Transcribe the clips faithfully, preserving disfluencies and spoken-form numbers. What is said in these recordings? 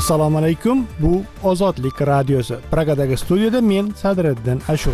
Assalomu alaykum. Bu Ozodlik radiosi. Pragadagi studiyada men Sadriddin Ashur.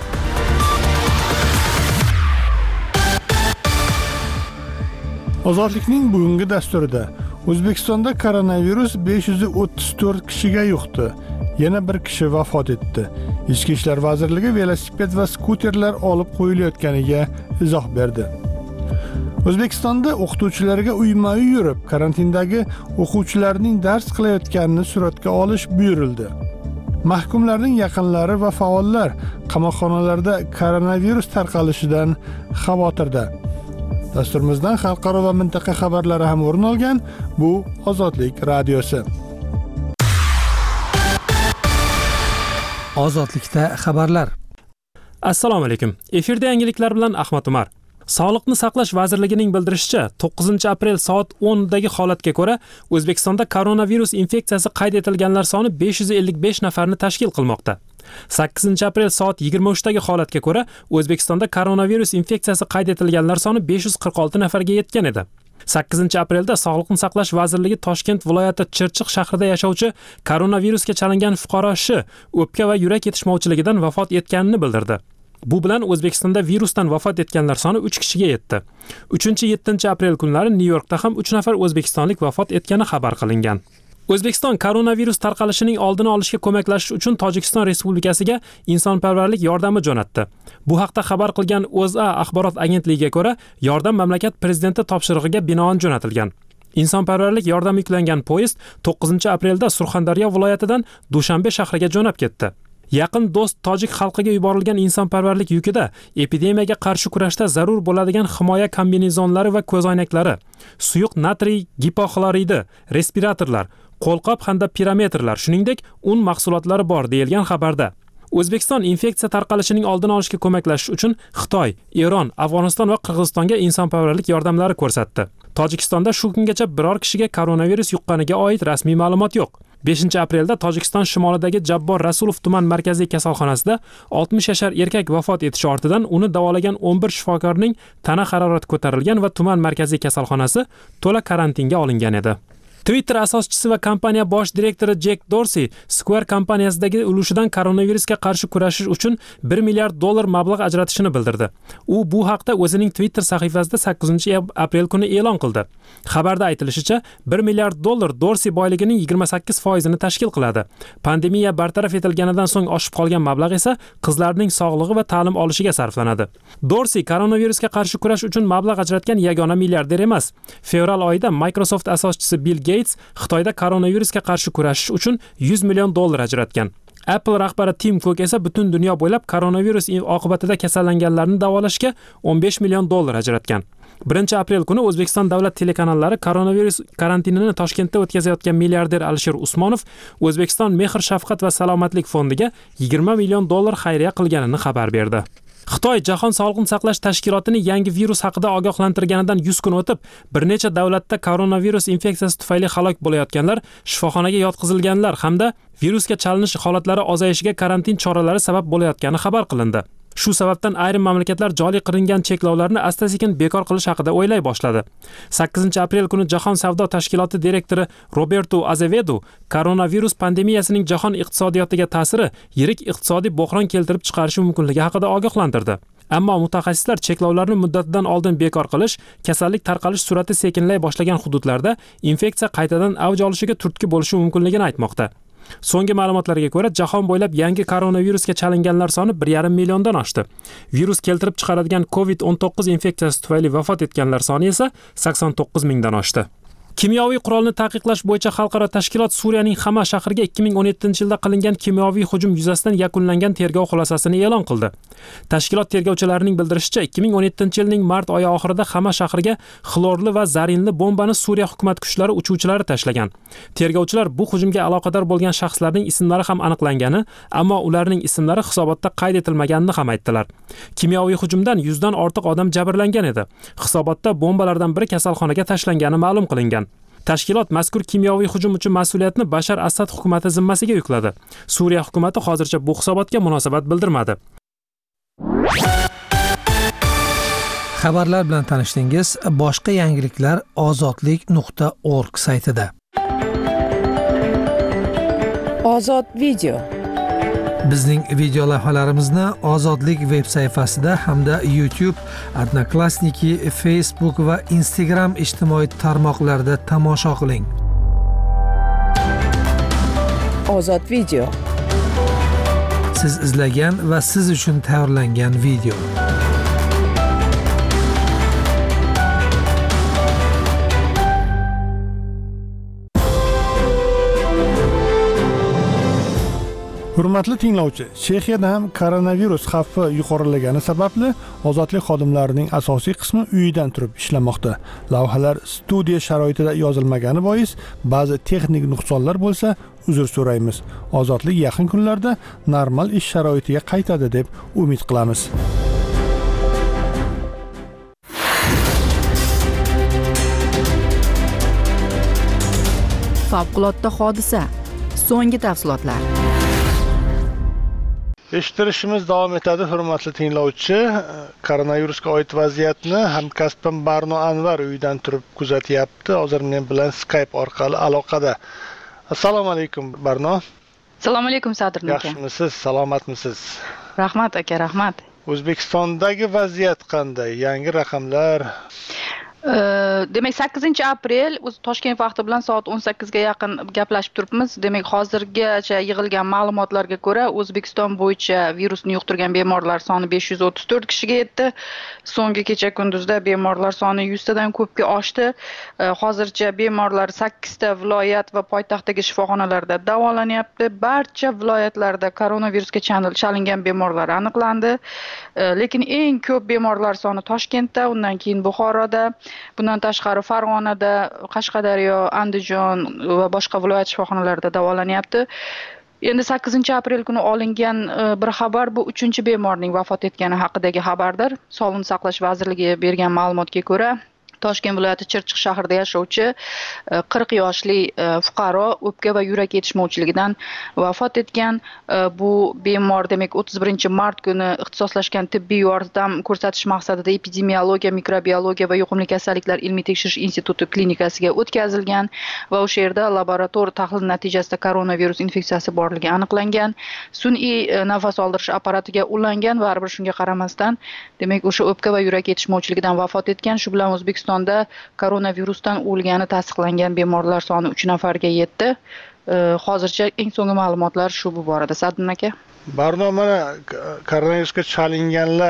Ozodlikning bugungi dasturida O'zbekistonda koronavirus besh yuz o'ttiz to'rt kishiga yuqdi. Yana bir kishi vafot etdi. Ichki ishlar vazirligi velosiped va skuterlar olib qo'yilayotganiga izoh berdi. O'zbekistonda o'qituvchilarga uyma-uy yurib, karantindagi o'quvchilarning dars qilayotganini suratga olish buyurildi. Mahkumlarning yaqinlari va faollar qamoqxonalarda koronavirus tarqalishidan xavotirda. Dasturimizdan xalqaro va mintaqa xabarlari ham o'rin olgan. Bu Ozodlik radiosi. Ozodlikda xabarlar. Assalomu alaykum. Efirda yangiliklar bilan Ahmad Umar. Sog'liqni saqlash vazirligining bildirishicha, to'qqizinchi aprel soat o'n dagi holatga ko'ra, O'zbekistonda koronavirus infeksiyasi qayd etilganlar soni besh yuz ellik besh nafarni tashkil qilmoqda. sakkizinchi aprel soat yigirma uch dagi holatga ko'ra, O'zbekistonda koronavirus infeksiyasi qayd etilganlar soni besh yuz qirq olti nafarga yetgan edi. sakkizinchi aprelda Sog'liqni saqlash vazirligi Toshkent viloyati Chirchiq shahrida yashovchi koronavirusga chalingan fuqaro Sh o'pka va yurak yetishmovchiligidan vafot etganini bildirdi. Bu bilan O'zbekistonda virusdan vafot etganlar soni uch kishiga yetdi. uchinchi yettinchi aprel kunlari Nyu-Yorkda ham uch nafar o'zbekistonlik vafot etgani xabar qilingan. O'zbekiston koronavirus tarqalishining oldini olishga ko'maklashish uchun Tojikiston Respublikasiga insonparvarlik yordami jo'natdi. Bu haqda xabar qilgan O'zA axborot agentligiga ko'ra, yordam mamlakat prezidenti topshirig'iga binoan jo'natilgan. Insonparvarlik yordami yuklangan poyezd to'qqizinchi aprelda Surxondaryo viloyatidan Dushanbe shahriga jo'nab ketdi. Yaqin do'st tojik xalqiga yuborilgan insonparvarlik yukida epidemiyaga qarshi kurashda zarur bo'ladigan himoya kombinezonlari va ko'zoynaklari, suyuq natriy gipoxloridi, respiratorlar, qo'lqop hamda pirometrlar, shuningdek, un mahsulotlari bor deyilgan xabarda. O'zbekiston infeksiya tarqalishining oldini olishga ko'maklashish uchun Xitoy, Eron, Afg'oniston va Qirg'izistonga insonparvarlik yordamlari ko'rsatdi. Tojikistonda shu kungacha biror kishiga koronavirus yuqqaniga oid rasmiy ma'lumot yo'q. beshinchi aprelda Tojikiston shimolidagi Jabbor Rasulov tuman markaziy kasalxonasida oltmish yashar erkak vafot etishi ortidan uni davolagan o'n bir shifokorning tana harorati ko'tarilgan va tuman markaziy kasalxonasi to'la karantinga olingan edi. Twitter asoschisi va kompaniya bosh direktori Jack Dorsey Square kompaniyasidagi ulushidan koronavirusga qarshi kurashish uchun bir milliard dollar mablag' ajratishini bildirdi. U bu haqda o'zining Twitter sahifasida sakkizinchi aprel kuni e'lon qildi. Xabarda aytilishicha, bir milliard dollar Dorsey boyligining yigirma sakkiz foizini tashkil qiladi. Pandemiya bartaraf etilganidan so'ng oshib qolgan mablag' esa qizlarning sog'lig'i va ta'lim olishiga sarflanadi. Dorsey koronavirusga qarshi kurash uchun mablag' ajratgan yagona milliarder emas. Fevral oyida Microsoft asoschisi Bill Gates Xitoyda koronavirusga qarshi kurashish uchun yuz million dollar ajratgan. Apple rahbari Tim Cook esa butun dunyo bo'ylab koronavirus oqibatida kasallanganlarni davolashga o'n besh million dollar ajratgan. birinchi aprel kuni O'zbekiston davlat telekanallari koronavirus karantinini Toshkentda o'tkazayotgan milliarder Alisher Usmonov O'zbekiston Mehr shafqat va salomatlik fondiga yigirma million dollar xayriya qilganini xabar berdi. Xitoy Jahon sog'liqni saqlash tashkilotini yangi virus haqida ogohlantirganidan yuz kun o'tib, bir necha davlatda koronavirus infeksiyasi tufayli halok bo'layotganlar, shifoxonaga yotqizilganlar hamda virusga chalinish holatlari ozayishiga karantin choralari sabab bo'layotgani xabar qilindi. Shu sababdan ayrim mamlakatlar joriy qilingan cheklovlarni asta-sekin bekor qilish haqida o'ylay boshladi. sakkizinchi aprel kuni Jahon savdo tashkiloti direktori Roberto Azevedo koronavirus pandemiyasining jahon iqtisodiyotiga ta'siri yirik iqtisodiy bo'hron keltirib chiqarishi mumkinligi haqida ogohlantirdi. Ammo mutaxassislar cheklovlarni muddatidan oldin bekor qilish, kasallik tarqalish sur'ati sekinlay boshlagan hududlarda infeksiya qaytadan avj olishiga turtki bo'lishi mumkinligini aytmoqda. So'nggi ma'lumotlarga ko'ra, jahon bo'ylab yangi koronavirusga chalinganlar soni bir yarim milliondan oshdi. Virus keltirib chiqaradigan covid o'n to'qqiz infeksiyasi tufayli vafot etganlar soni esa sakson to'qqiz mingdan oshdi. Kimyoviy qurolni taqiqlash bo'yicha xalqaro tashkilot Suriyaning Xama shahriga ikki ming o'n yettinchi yilda qilingan kimyoviy hujum yuzasidan yakunlangan tergov xulosasini e'lon qildi. Tashkilot tergovchilarining bildirishicha, ikki ming o'n yettinchi yilning mart oyi oxirida Xama shahriga xlorli va zarinli bombani Suriya hukumat kuchlari uchuvchilari tashlagan. Tergovchilar bu hujumga aloqador bo'lgan shaxslarning ismlari ham aniqlangani, ammo ularning ismlari hisobotda qayd etilmaganini ham aytdilar. Kimyoviy hujumdan yuzdan ortiq odam jabrlangan edi. Hisobotda bombalardan biri kasalxonaga tashlangani ma'lum qilingan. Tashkilot mazkur kimyoviy hujum uchun mas'uliyatni Bashar Asad hukumati zimmasiga yukladi. Suriya hukumati hozircha bu hisobotga munosabat bildirmadi. Xabarlar bilan tanishdingiz. Boshqa yangiliklar ozodlik nuqta org saytida. Ozod video. Bizning video lavhalarimizni Ozodlik veb sayfasida hamda YouTube, Odnoklassniki, Facebook va Instagram ijtimoiy tarmoqlarida tomosha qiling. Ozod video. Siz izlagan va siz uchun tayyorlangan video. Hurmatli tinglovchi, Chexiyada ham koronavirus xavfi yuqorilagani sababli ozodlik xodimlarining asosiy qismi uyidan turib ishlamoqda. Lavhalar studiya sharoitida yozilmagani bois ba'zi texnik nuqsonlar bo'lsa, uzr so'raymiz. Ozodlik yaqin kunlarda normal ish sharoitiga qaytadi deb umid qilamiz. Favqulodda hodisa. So'nggi tafsilotlar. Eshittirishimiz davom etadi, hurmatli tinglovchi. Koronavirusga oid vaziyatni hamkasbim Barno Anvar uyidan turib kuzatyapti. Hozir men bilan Skype orqali aloqada. Assalomu alaykum Barno. Assalomu alaykum Sadir aka. Yaxshimisiz, salomatmisiz? Rahmat aka, rahmat. O'zbekistondagi vaziyat qanday? Yangi raqamlar? Demak sakkizinchi aprel o'zi Toshkent vaqti bilan soat o'n sakkizga yaqin gaplashib turibmiz. Demak hozirgacha yig'ilgan ma'lumotlarga ko'ra O'zbekiston bo'yicha virusni yuqtirgan bemorlar soni besh yuz o'ttiz to'rt kishiga yetdi. So'nggi kecha kunduzda bemorlar soni yuztadan ko'pga oshdi. Hozircha bemorlar sakkizta viloyat va poytaxtdagi shifoxonalarda davolanyapti. Barcha viloyatlarda koronavirusga chalingan bemorlar aniqlandi. Lekin eng ko'p bemorlar soni Toshkentda, undan keyin Buxoroda, bundan tashqari Farg'onada, Qashqadaryo, Andijon va boshqa viloyat shifoxonalarida davolanyapti. Endi sakkizinchi aprel kuni olingan bir xabar bu uchinchi bemorning vafot etgani haqidagi xabardir. Sog'liqni saqlash vazirligi bergan ma'lumotga ko'ra, Toshkent viloyati Chirchiq shahrida yashovchi qirq yoshli fuqaro o'pka va yurak yetishmovchiligidan vafot etgan. Bu bemor demak o'ttiz birinchi mart kuni ixtisoslashgan tibbiy yordam ko'rsatish maqsadida epidemiologiya, mikrobiologiya va yuqumli kasalliklar ilmiy tekshirish instituti klinikasiga o'tkazilgan va o'sha yerda laborator tahlil natijasida koronavirus infeksiyasi borligi aniqlangan. Sun'iy nafas oldirish apparatiga ulangan va baribir shunga qaramasdan demak o'sha o'pka va yurak yetishmovchiligidan vafot etgan. Shu bilan O'zbekiston O'zbekistonda koronavirusdan o'lgani tasdiqlangan bemorlar soni uch nafarga yetdi. Hozircha eng so'nggi ma'lumotlar shu bu borada. Sadin aka. Barno, mana koronavirusga chalinganlar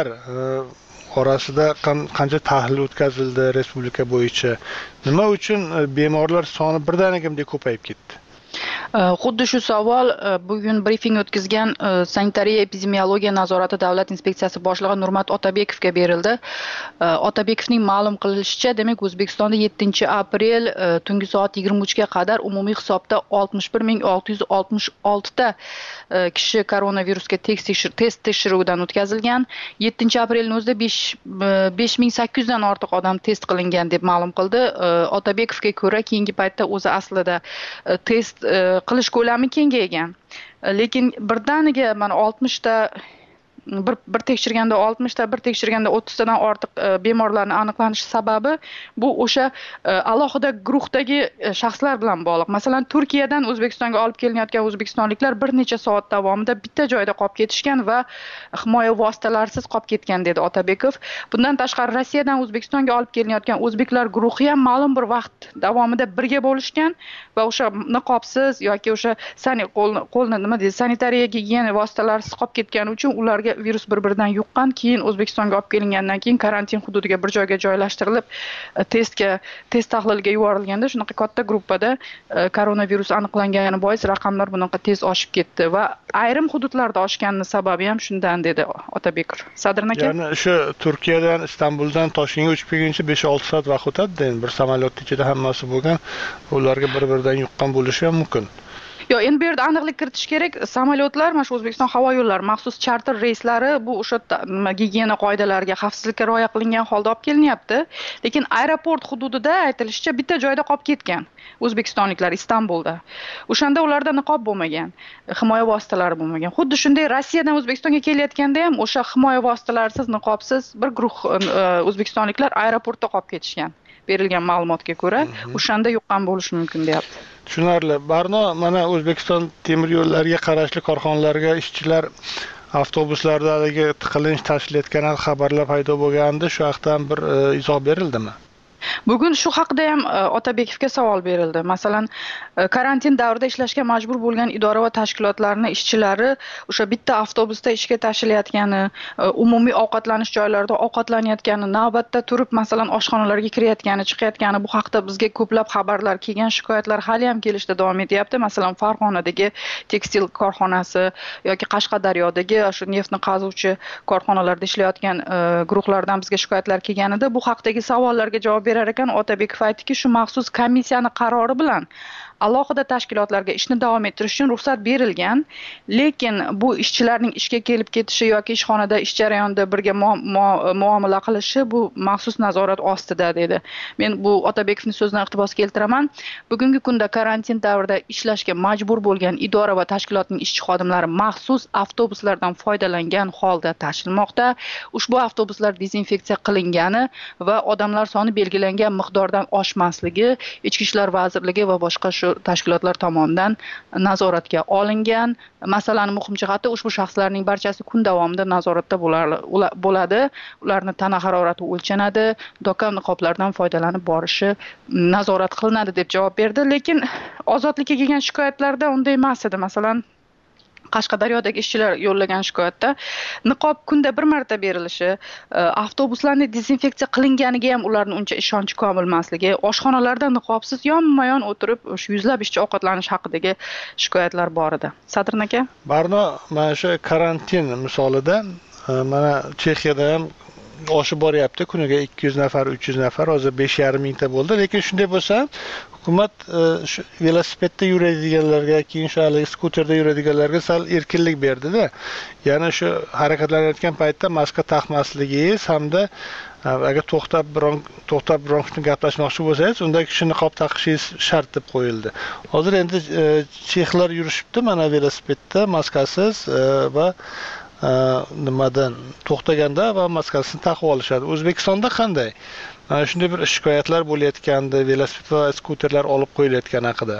orasida qancha tahlil o'tkazildi respublika bo'yicha? Nima uchun bemorlar soni birdaniga ko'payib ketdi? Xuddi shu savol bugun brifing o'tkazgan sanitariya epidemiologiya nazorati davlat inspeksiyasi boshlig'i Nurmat Otabekovga berildi. Otabekovning ma'lum qilishicha, demak O'zbekistonda yettinchi aprel tungi soat yigirma uchga qadar umumiy hisobda oltmish bir ming olti yuz oltmish olti ta kishi koronavirusga test tekshiruvidan o'tkazilgan. yettinchi aprelning o'zida besh ming sakkiz yuz dan ortiq odam test qilingan deb ma'lum qildi. Otabekovga ko'ra, keyingi paytda o'zi aslida test qilish ko'lami kengaygan. Lekin birdaniga mana oltmish ta bir bir tekshirganda oltmish ta, bir tekshirganda o'ttiz tadan ortiq bemorlarning aniqlanishi sababi bu o'sha alohida guruhdagi shaxslar bilan bog'liq. Masalan, Turkiyadan O'zbekistonga olib kelinayotgan o'zbekistonliklar bir necha soat davomida bitta joyda qolib ketishgan va himoya vositalarisiz qolib ketgan dedi Otabekov. Bundan tashqari Rossiyadan O'zbekistonga olib kelinayotgan o'zbeklar guruhi ham ma'lum bir vaqt davomida birga bo'lishgan va o'sha niqobsiz yoki o'sha qo'lni nima deydi, sanitariya gigiyena vositalarisiz qolib ketgani uchun ularga virus bir-biridan yuqqan, keyin O'zbekistonga olib kelingandan keyin karantin hududiga bir joyga joylashtirilib, testga, test tahliliga yuborilganda shunaqa katta gruppada koronavirus aniqlangani bois raqamlar bunaqa tez oshib ketdi va ayrim hududlarda oshgani sababi ham shundan dedi Otabekov. Sadrin aka. Ya'ni shu Turkiyadan, Istanbuldan Toshkentga uchib kelguncha besh olti soat vaqt o'tadi, endi bir samolyot ichida hammasi bo'lgan, ularga bir-biridan yuqqan bo'lishi ham mumkin. Yo, endi bu yerda aniqlik kiritish kerak. Samolyotlar, mana shu O'zbekiston havo yo'llari maxsus charter reyslari bu o'sha gigiyena qoidalariga, xavfsizlikka rioya qilingan holda olib kelinyapti. Lekin aeroport hududida aytilishicha bitta joyda qolib ketgan o'zbekistonliklar Istanbulda. O'shanda ularda niqob bo'lmagan, himoya vositalari bo'lmagan. Xuddi shunday Rossiyadan O'zbekistonga kelayotganda ham o'sha himoya vositalarisiz, niqobsiz bir guruh o'zbekistonliklar aeroportda qolib ketishgan. Berilgan ma'lumotga ko'ra, o'shanda yuqqan bo'lishi mumkin deyapti. Tushunarli. Barno, mana O'zbekiston temir yo'llariga qarashli korxonalarga ishchilar avtobuslardagi tiqilinch tashkil etgan xabarlar paydo bo'lgandi. Shu haqdan bir izoh berildimi? Bugun shu haqida ham Otabekovga savol berildi. Masalan, karantin davrida ishlashga majbur bo'lgan idora va tashkilotlarning ishchilari o'sha bitta avtobusda ishga tashilayotgani, umumiy ovqatlanish joylarida ovqatlanayotgani, navbatda turib masalan oshxonalarga kirayotgani, chiqayotgani bu haqda bizga ko'plab xabarlar kelgan, shikoyatlar hali ham kelishda davom etyapti. Masalan, Farg'onadagi tekstil korxonasi yoki Qashqadaryodagi o'sha neftni qazuvchi korxonalarda ishlayotgan guruhlardan bizga shikoyatlar kelganida bu haqdagi savollarga javob berar ekan Otabekov aytdiki, shu maxsus komissiyani qarori bilan alohida tashkilotlarga ishni davom ettirish uchun ruxsat berilgan, lekin bu ishchilarning ishga kelib ketishi yoki ishxonada ish jarayonida birga muomala qilishi bu maxsus nazorat ostida dedi. Men bu Otabekovning so'zidan iqtibos keltiraman. Bugungi kunda karantin davrida ishlashga majbur bo'lgan idora va tashkilotning ishchi xodimlari maxsus avtobuslardan foydalangan holda tashilmoqda. Ushbu avtobuslar dezinfeksiya qilingani va odamlar soni belgilangan miqdordan oshmasligi Ichki ishlar vazirligi va boshqa shu tashkilotlar tomonidan nazoratga olingan. Masalan, muhim jihati ushbu shaxslarning barchasi kun davomida nazoratda bo'ladi. Ularning tana harorati o'lchanadi, do'kon niqoblardan foydalanib borishi nazorat qilinadi deb javob berdi. Lekin ozodlikka kelgan shikoyatlarda unday emas edi. Masalan, Qashqadaryodagi ishchilar yo'llagan shikoyatda niqob kunda bir marta berilishi, avtobuslarning dezinfeksiya qilinganiga ham ularning uncha ishonchi komil emasligi, oshxonalarda niqobsiz yonma-yon o'tirib shu yuzlab ishchi ovqatlanish haqidagi shikoyatlar bor edi. Sadrin aka? Barno, mana shu karantin misolida mana Chexiyada ham oshib boryapti. Kuniga ikki yuz nafar, uch yuz nafar, hozir besh yarim mingta bo'ldi. Lekin shunday bo'lsa, hukumat shu velosipedda yuradiganlarga, keyin shu hali skuterda yuradiganlarga sal erkinlik berdi-da. Ya'ni shu harakatlanayotgan paytda maska taqmasligingiz hamda agar to'xtab biron to'xtab biron kishini gaplashmoqchi bo'lsangiz, unda kishi niqob taqishingiz shart deb qo'yildi. Hozir endi chexlar yurishibdi mana velosipedda maskasiz va nimadan to'xtaganda va maskasini taqib olishadi. O'zbekistonda qanday? Mana shunday bir shikoyatlar bo'layotgandi, velosiped va skuterlar olib qo'yilayotgani haqida.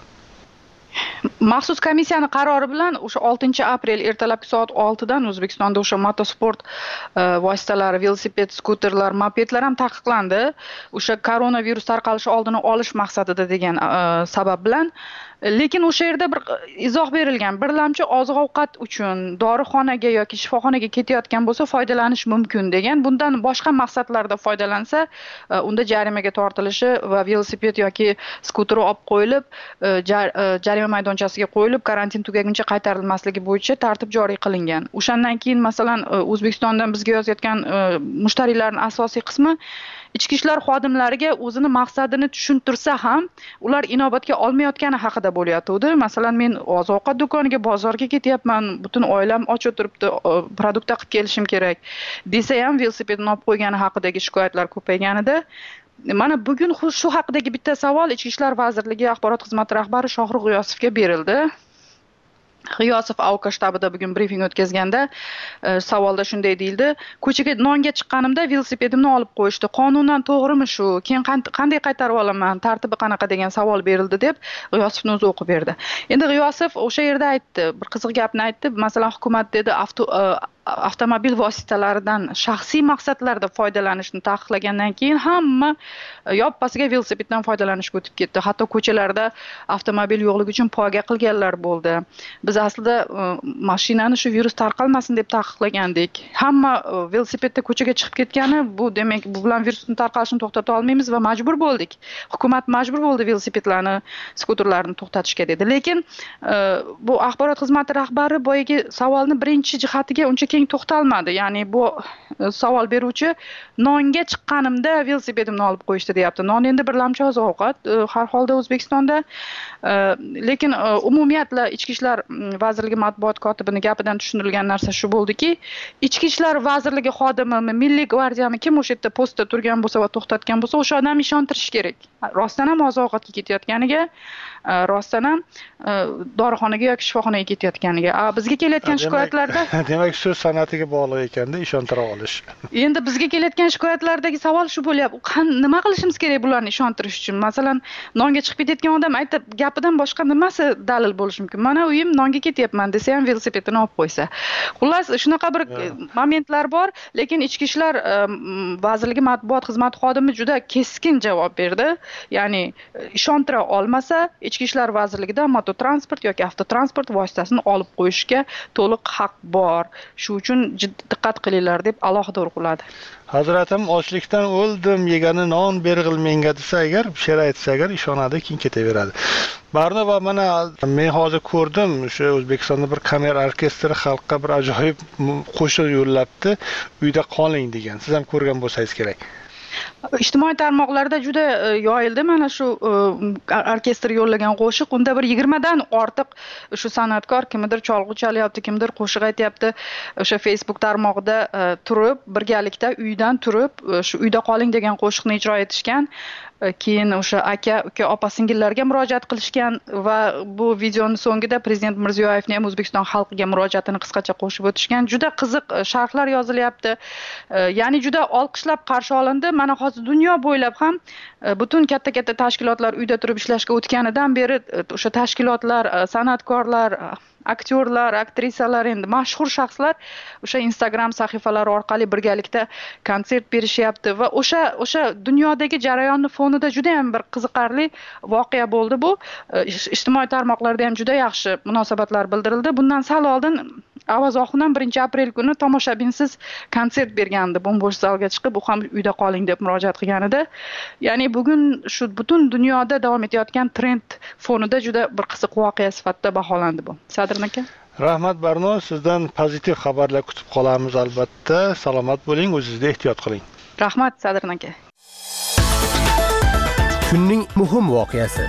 Maxsus komissiyani qarori bilan o'sha oltinchi aprel ertalabki soat oltidan O'zbekistonda o'sha motosport vositalari, velosiped, skuterlar, mopedlar ham taqiqlandi. O'sha koronavirus tarqalishi oldini olish maqsadida degan sabab bilan. Lekin o'sha yerda bir izoh berilgan. Birlamchi oziq-ovqat uchun dorixonaga yoki shifoxonaga ketayotgan bo'lsa foydalanish mumkin degan. Bundan boshqa maqsadlarda foydalansa, unda jarimaga tortilishi va velosiped yoki skuteri olib qo'yilib, jarima maydonchasiga qo'yilib, karantin tugaguncha qaytarilmasligi bo'yicha tartib joriy qilingan. O'shandan keyin masalan O'zbekistondan bizga yozayotgan mushtariylarning asosiy qismi ichki ishlar xodimlariga o'zini maqsadini tushuntirsa ham, ular inobatga olmayotgani haqida bo'layotdi. Masalan, men oziq-ovqat do'koniga, bozorga ketyapman, butun oilam och o'tiribdi, produkt qilib kelishim kerak desa ham velosipedni olib qo'ygani haqidagi shikoyatlar ko'payganida. Mana bugun shu haqidagi bitta savol Ichki ishlar vazirligi axborot xizmati rahbari Shohrux G'iyosovga berildi. G'iyosov A O K shtabida bugun brifing o'tkazganda savolda shunday deyildi: ko'chaga nonga chiqqanimda velosipedimni olib qo'yishdi. Qonunan to'g'rimi shu? Keyin qanday qaytarib olaman? Tartibi qanaqa degan savol berildi deb G'iyosovning o'zi o'qib berdi. Endi G'iyosov o'sha yerda aytdi, bir qiziq gapni aytdi. Masalan, hukumat dedi avtomobil vositalaridan shaxsiy maqsadlarda foydalanishni taqiqlagandan keyin hamma yoppasiga velosipeddan foydalanishga o'tib ketdi. Hatto ko'chalarda avtomobil yo'qligi uchun poyga qilganlar bo'ldi. Biz aslida mashinani shu virus tarqalmasin deb taqiqlagandik. Hamma velosipedda ko'chaga chiqib ketgani, bu demak bu bilan virusning tarqalishini to'xtata olmaymiz va majbur bo'ldik. Hukumat majbur bo'ldi velosipedlarni, skuterlarni to'xtatishga dedi. Lekin bu axborot xizmati rahbari boyagi savolni birinchi jihatiga uncha keng to'xtalmadi. Ya'ni bu savol beruvchi nonga chiqqanimda velosipedimni olib qo'yishdi deyapti. Non endi birlamchi oziq-ovqat har holda O'zbekistonda. Lekin umumiyatla Ichki ishlar vazirligi matbuot kotibining gapidan tushunilgan narsa shu bo'ldiki, Ichki ishlar vazirligi xodimimi, Milliy gvardiyami kim o'sha yerda postda turgan bo'lsa va to'xtatgan bo'lsa, o'sha odamni ishontirish kerak. Rostdan ham oziq-ovqatga ketayotganiga, rostdan ham dorixonaga yoki shifoxonaga ketayotganiga. Bizga kelayotgan shikoyatlarda demak shu san'atiga bog'liq ekanda ishontira olish. Endi bizga kelayotgan shikoyatlardagi savol shu bo'lyapti. Qan nima qilishimiz kerak bularni ishontirish uchun? Masalan, nonga chiqib ketayotgan odam aytib, gapidan boshqa nimasi dalil bo'lishi mumkin? Mana uyim nonga ketyapman desa ham velosipedini olib qo'ysa. Xullas, shunaqa bir momentlar bor, lekin Ichki ishlar vazirligi matbuot xizmati xodimi juda keskin javob berdi. Ya'ni ishontira olmasa, Ichki ishlar vazirligida mototransport yoki avtotransport vositasini olib qo'yishga to'liq haq bor. Shu uchun diqqat qilinglar deb alohida urg'uladi. Hazratim ochlikdan o'ldim, yegani non berg'il menga desa agar, she'r aytsa agar ishonadi, keyin ketaveradi. Barno va mana men hozir ko'rdim, o'sha O'zbekistonda bir kamera orkestri xalqqa bir ajoyib qo'shiq yo'llabdi, uyda qoling degan. Siz ham ko'rgan bo'lsangiz kerak. Ijtimoiy tarmoqlarda juda yoyildi mana shu orkestr yo'llagan qo'shiq. Unda bir yigirma dan ortiq shu san'atkor kimdir cholg'u chalyapti, kimdir qo'shiq aytyapti. O'sha Facebook tarmog'ida turib, birgalikda uydan turib, shu uyda qoling degan qo'shiqni ijro etishgan. Keyin o'sha aka, uka, opa-singillarga murojaat qilishgan va bu videoning so'ngida Prezident Mirziyoyevning ham O'zbekiston xalqiga murojaatini qisqacha qo'shib o'tishgan. Juda qiziq sharhlar yozilyapti. Ya'ni juda olqishlab qarshi olindi. Mana hozir dunyo bo'ylab ham butun katta-katta tashkilotlar uyda turib ishlashga o'tganidan beri o'sha tashkilotlar, san'atkorlar, aktyorlar, aktrisalar, endi mashhur shaxslar o'sha Instagram sahifalari orqali birgalikda konsert berishyapti va o'sha o'sha dunyodagi jarayonni fonida juda ham bir qiziqarli voqea bo'ldi bu. Ijtimoiy tarmoqlarda ham juda yaxshi munosabatlar bildirildi. Bundan sal oldin Avaz Oxunam birinchi aprel kuni tomoshabinsiz konsert bergandi. Bo'm-bo'sh zalga chiqib, u ham uyda qoling deb murojaat qilgan edi. Ya'ni bugun shu butun dunyoda davom etayotgan trend fonida juda bir qiziq voqea sifatida baholandi bu. Sadr aka. Rahmat Barno, sizdan pozitiv xabarlar kutib qolamiz albatta. Salomat bo'ling, o'zingizga ehtiyot qiling. Rahmat Sadr aka. Kunning muhim voqeasi.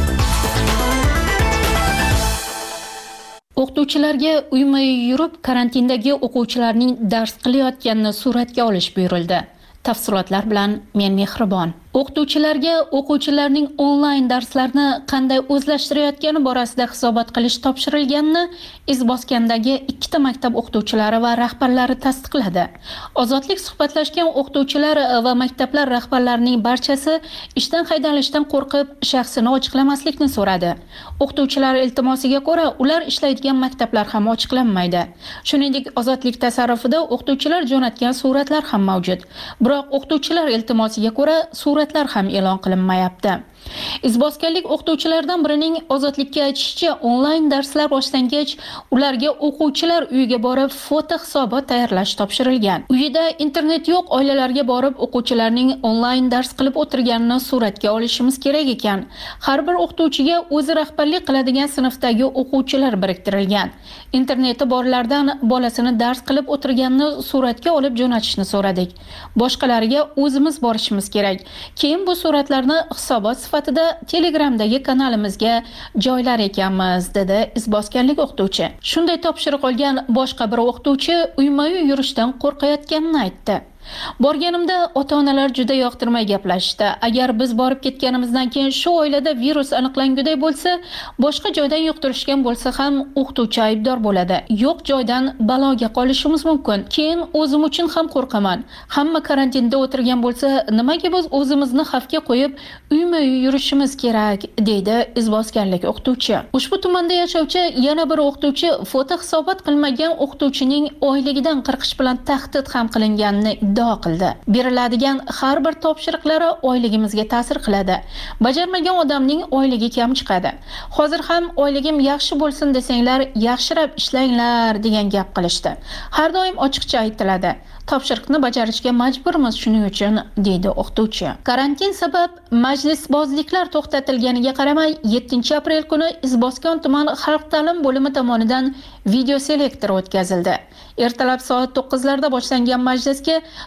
O'qituvchilarga uyma-uy yurib, karantindagi o'quvchilarning dars qilayotganini suratga olish buyurildi. Tafsilotlar bilan men Mehribon. O'qituvchilarga o'quvchilarning onlayn darslarni qanday o'zlashtirayotgani borasida hisobot qilish topshirilganini Izboskandagi ikkita maktab o'qituvchilari va rahbarlari tasdiqladi. Ozodlik suhbatlashgan o'qituvchilar va maktablar rahbarlarining barchasi ishdan haydalishdan qo'rqib, shaxsini ochiqlamaslikni so'radi. O'qituvchilar iltimosiga ko'ra, ular ishlaydigan maktablar ham ochiqlanmaydi. Shuningdek, Ozodlik tasarrufida o'qituvchilar jo'natgan suratlar ham mavjud. Biroq o'qituvchilar iltimosiga ko'ra suratlar ham e'lon qilinmayapti. Izboskanlik o'qituvchilardan birining Ozodlikka aytishicha, onlayn darslar boshlangach, ularga o'quvchilar uyiga borib foto hisobot tayyorlash topshirilgan. Uyida internet yo'q oilalarga borib o'quvchilarning onlayn dars qilib o'tirganini suratga olishimiz kerak ekan. Har bir o'qituvchiga o'zi rahbarlik qiladigan sinfdagi o'quvchilar biriktirilgan. Interneti borlardan bolasini dars qilib o'tirganini suratga olib jo'natishni so'radik. Boshqalariga o'zimiz borishimiz kerak. Keyin bu suratlarni hisobot sifatida Telegramdagi kanalimizga joylar ekanmiz, dedi Izboskanlik o'qituvchi. Shunday topshiriq olgan boshqa bir o'qituvchi uyma-uy yurishdan qo'rqayotganini aytdi. Borganimda ota-onalar juda yoqtirmay gaplashdi. Agar biz borib ketganimizdan keyin shu oilada virus aniqlanguday bo'lsa, boshqa joydan yuqtirishgan bo'lsa ham o'qituvchi aybdor bo'ladi. Yo'q joydan baloga qolishimiz mumkin. Keyin o'zim uchun ham qo'rqaman. Hamma karantinda o'tirgan bo'lsa, nimaga biz o'zimizni xavfga qo'yib uyma-uy yurishimiz kerak, deydi Izboskanlik o'qituvchi. Ushbu tumanda yashovchi yana bir o'qituvchi foto hisobot qilmagan o'qituvchining oyligidan qirqish bilan tahdid ham qilinganini iddao qildi. Beriladigan har bir topshiriqlari oyligimizga ta'sir qiladi. Bajarmagan odamning oyligi kam chiqadi. Hozir ham oyligim yaxshi bo'lsin desanglar, yaxshirab ishlanglar degan gap qilishdi. Har doim ochiqcha aytiladi. Topshiriqni bajarishga majburmiz shuning uchun, deydi o'qituvchi. Karantin sabab majlisbozliklar to'xtatilganiga qaramay, yettinchi aprel kuni Izboskan tuman xalq ta'lim bo'limi tomonidan video selektor o'tkazildi. Ertalab soat to'qqizlarda boshlangan majlisga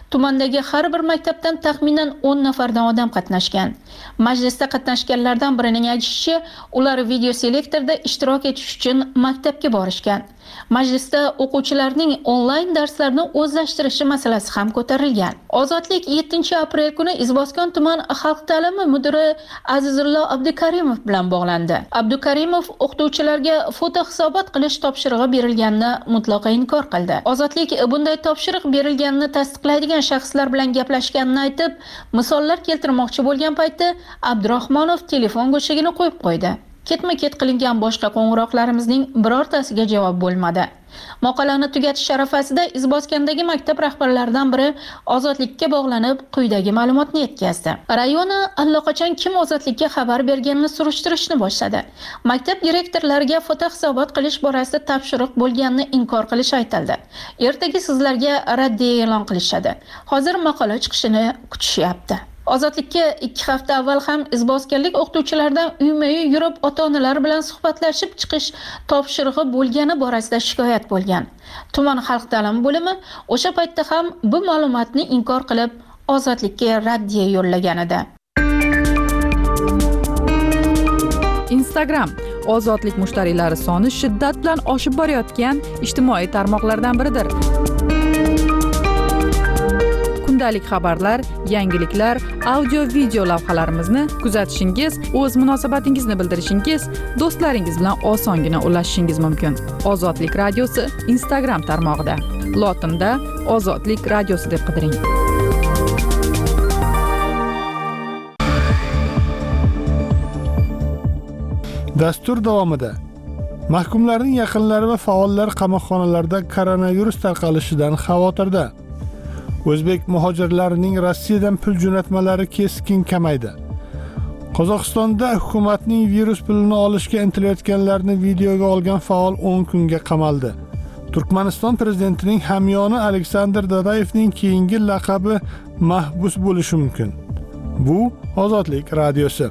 tumandagi har bir maktabdan taxminan o'n nafardan odam qatnashgan. Majlisda qatnashganlardan birining aytishicha, ular videoselektorda ishtirok etish uchun maktabga borishgan. Majlisda o'quvchilarning onlayn darslarni o'zlashtirishi masalasi ham ko'tarilgan. Ozodlik yettinchi aprel kuni Izboskan tuman xalq ta'limi mudiri Azizullo Abdukarimov bilan bog'landi. Abdukarimov o'qituvchilarga foto hisobot qilish topshirig'i berilganini mutlaqo inkor qildi. Ozodlik bunday topshiriq berilganini tasdiqlaydigan shaxslar bilan gaplashganini aytib, misollar keltirmoqchi bo'lgan paytda Abdurahmonov telefon go'shagini qo'yib qo'ydi. Ketma-ket qilingan boshqa qo'ng'iroqlarimizning birortasiga javob bo'lmadi. Maqolani tugatish arafasida Izboskandagi maktab rahbarlaridan biri Ozodlikka bog'lanib, quyidagi ma'lumotni yetkazdi. Rayoni allaqachon kim Ozodlikka xabar berganini surishtirishni boshladi. Maktab direktorlariga foto hisobot qilish borasida topshiriq bo'lganini inkor qilish aytildi. Ertaga sizlarga raddiya e'lon qilishadi. Hozir maqola chiqishini kutishyapti. Ozodlikka ikki hafta avval ham izboskanlik o'qituvchilardan uyma-uy yurib ota-onalar bilan suhbatlashib chiqish topshirig'i bo'lgani borasida shikoyat bo'lgan. Tuman xalq ta'limi bo'limi o'sha paytda ham bu ma'lumotni inkor qilib, Ozodlikka raddiya yo'llagan edi. Instagram ozodlik mushtariylari soni shiddat bilan oshib borayotgan ijtimoiy tarmoqlardan biridir. Kundalik xabarlar, yangiliklar, audio-video lavhalarimizni kuzatishingiz, o'z munosabatingizni bildirishingiz, do'stlaringiz bilan osongina ulashishingiz mumkin. Ozodlik radiosi Instagram tarmog'ida. Lotinda Ozodlik radiosi deb qidiring. Dastur davomida mahkumlarning yaqinlari va faollar qamoqxonalarda koronavirus tarqalishidan xavotirda. O'zbek muhojirlarining Rossiyadan pul jo'natmalari keskin kamaydi. Qozog'istonda hukumatning virus pulini olishga intilayotganlarni videoga olgan faol o'n kunga qamaldi. Turkmaniston prezidentining hamyoni Aleksandr Dadayevning keyingi laqabi mahbus bo'lishi mumkin. Bu Ozodlik radiosi.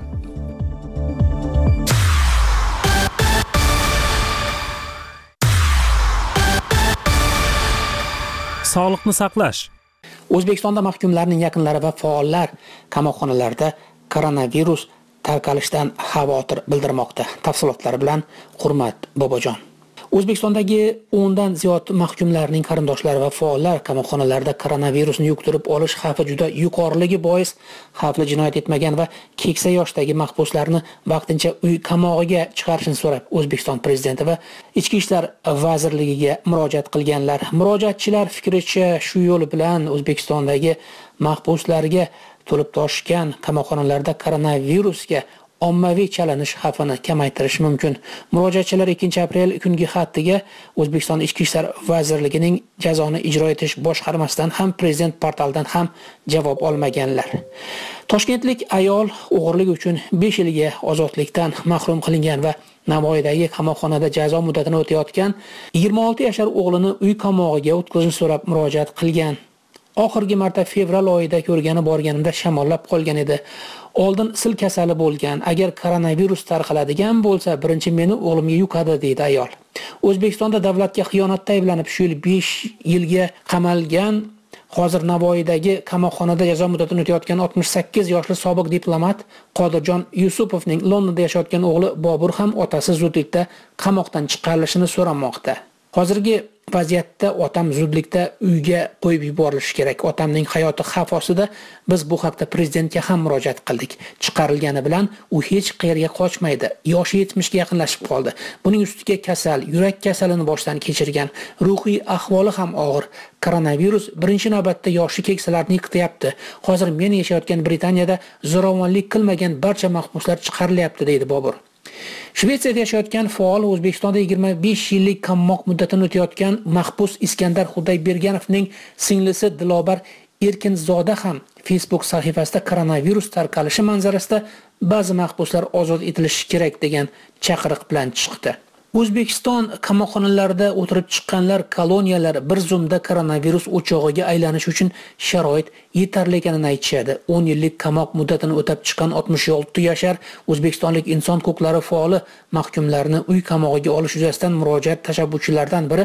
Sog'liqni saqlash. O'zbekistonda mahkumlarning yaqinlari va faollar qamoqxonalarda koronavirus tarqalishidan xavotir bildirmoqda. Tafsilotlar bilan Hurmat Bobojon. O'zbekistondagi o'ndan ziyod mahkumlarning qarindoshlari va faollar qamoqxonalarida koronavirusni yuqtirib olish xavfi juda yuqoriligi bois xavfli jinoyat etmagan va keksa yoshdagi mahbuslarni vaqtincha uy qamog'iga chiqarishni so'rab O'zbekiston prezidenti va Ichki ishlar vazirligiga murojaat qilganlar. Murojaatchilar fikricha shu yo'l bilan O'zbekistondagi mahbuslarga to'lib toshgan qamoqxonalarda koronavirusga ommaviy chalinish xavfini kamaytirish mumkin. Murojaatchilar ikkinchi aprel kungi xatiga O'zbekiston Ichki ishlar vazirligining jazoni ijro etish boshqarmasidan ham prezident portalidan ham javob olmaganlar. Toshkentlik ayol o'g'irlik uchun besh yilga ozodlikdan mahrum qilingan va Navoiydagi qamoqxonada jazo muddatini o'tayotgan yigirma olti yashar o'g'lini uy qamog'iga o'tkazishni so'rab murojaat qilgan. Oxirgi marta fevral oyida ko'rgani borganimda shamollab qolgan edi. Oldin sil kasali bo'lgan. Agar koronavirus tarqaladigan bo'lsa, birinchi meni o'g'limga yuqadi deydi ayol. O'zbekistonda davlatga xiyonatda ayblanib shu yil besh yilga qamalgan, hozir Navoiydagi qamoqxonada jazo muddatini o'tayotgan oltmish sakkiz yoshli sobiq diplomat Qodirjon Yusupovning Londonda yashayotgan o'g'li Bobur ham otasi zudlikda qamoqdan chiqarilishini so'ramoqda. Hozirgi vaziyatda otam zudlikda uyga qo'yib yuborilishi kerak. Otamning hayoti xavf ostida. Biz bu haqda prezidentga ham murojaat qildik. Chiqarilgani bilan u hech qayerga qochmaydi. Yoshi yetmishga yaqinlashib qoldi. Buning ustiga kasal, yurak kasalini boshdan kechirgan, ruhiy ahvoli ham og'ir. Koronavirus birinchi navbatda yoshi keksalarni yiqityapti. Hozir men yashayotgan Britaniyada zo'ravonlik qilmagan barcha mahbuslar chiqarilyapti, deydi Bobur. Shvetsiyada yashayotgan faol O'zbekistonda yigirma besh yillik qamoq muddatini o'tayotgan mahbus Iskandar Xudoyberganovning singlisi Dilobar Erkinzoda ham Facebook sahifasida koronavirus tarqalishi manzarasida ba'zi mahbuslar ozod etilishi kerak degan chaqiriq bilan chiqdi. O'zbekiston qamoqxonalarida o'tirib chiqqanlar koloniyalar bir zumda koronavirus o'chog'iga aylanish uchun sharoit yetarli ekanini aytishadi. o'n yillik qamoq muddatini o'tab chiqqan oltmish olti yashar o'zbekistonlik inson huquqlari faoli mahkumlarni uy qamog'iga olish yuzasidan murojaat tashabbuschilaridan biri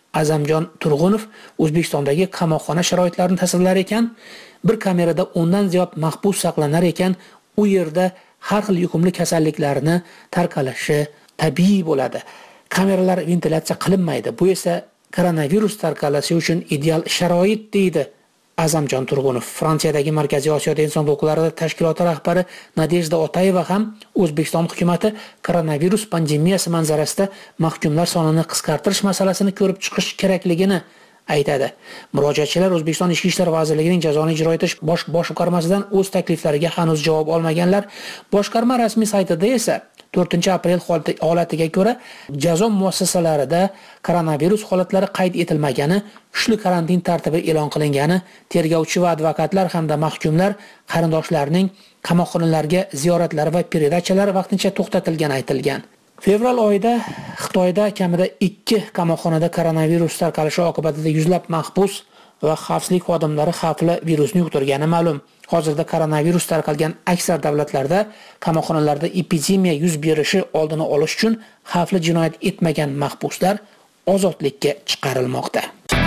Azamjon Turg'unov O'zbekistondagi qamoqxona sharoitlarini tasvirlar ekan. Bir kamerada o'ndan ziyod mahbus saqlanar ekan, u yerda har xil yuqumli kasalliklarni tarqalishi tabiiy bo'ladi. Kameralar ventilyatsiya qilinmaydi. Bu esa koronavirus tarqalishi uchun ideal sharoit deydi Azamjon Turg'unov. Fransiyadagi Markaziy Osiyoda inson huquqlari tashkiloti rahbari Nadejda Otayeva ham O'zbekiston hukumatı koronavirus pandemiyasi manzarasida mahkumlar sonini qisqartirish masalasini ko'rib chiqish kerakligini aytadi. Murojaatchilar O'zbekiston Ichki ishlar vazirligining jazoni ijro etish bosh boshqarmasidan o'z takliflariga hanuz javob olmaganlar. Boshqarma rasmiy saytida esa to'rtinchi aprel holatiga ko'ra jazo muassasalarida koronavirus holatlari qayd etilmagani, kuchli karantin tartibi e'lon qilingani, tergovchi va advokatlar hamda mahkumlar qarindoshlarining qamoqxonalarga ziyoratlari va perdachalar vaqtincha to'xtatilgani aytilgan. Fevral oyida Xitoyda kamida ikki qamoqxonada koronavirus tarqalishi oqibatida yuzlab mahbus va xavfsizlik xodimlari xavfli virusni yuqtirgani ma'lum. Hozirda koronavirus tarqalgan aksar davlatlarda qamoqxonalarda epidemiya yuz berishi oldini olish uchun xavfli jinoyat etmagan mahbuslar ozodlikka chiqarilmoqda.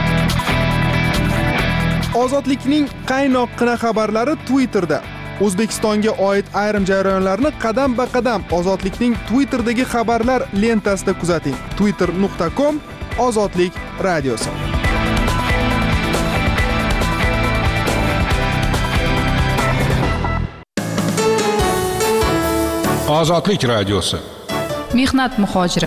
Ozodlikning qaynoqqina xabarlari Twitterda. O'zbekistonga oid ayrim jarayonlarni qadam-ba-qadam Ozodlikning Twitterdagi xabarlar lentasida kuzating. twitter nuqta com Ozodlik radiosi. Ozodlik radiosi. Mehnat muhojiri.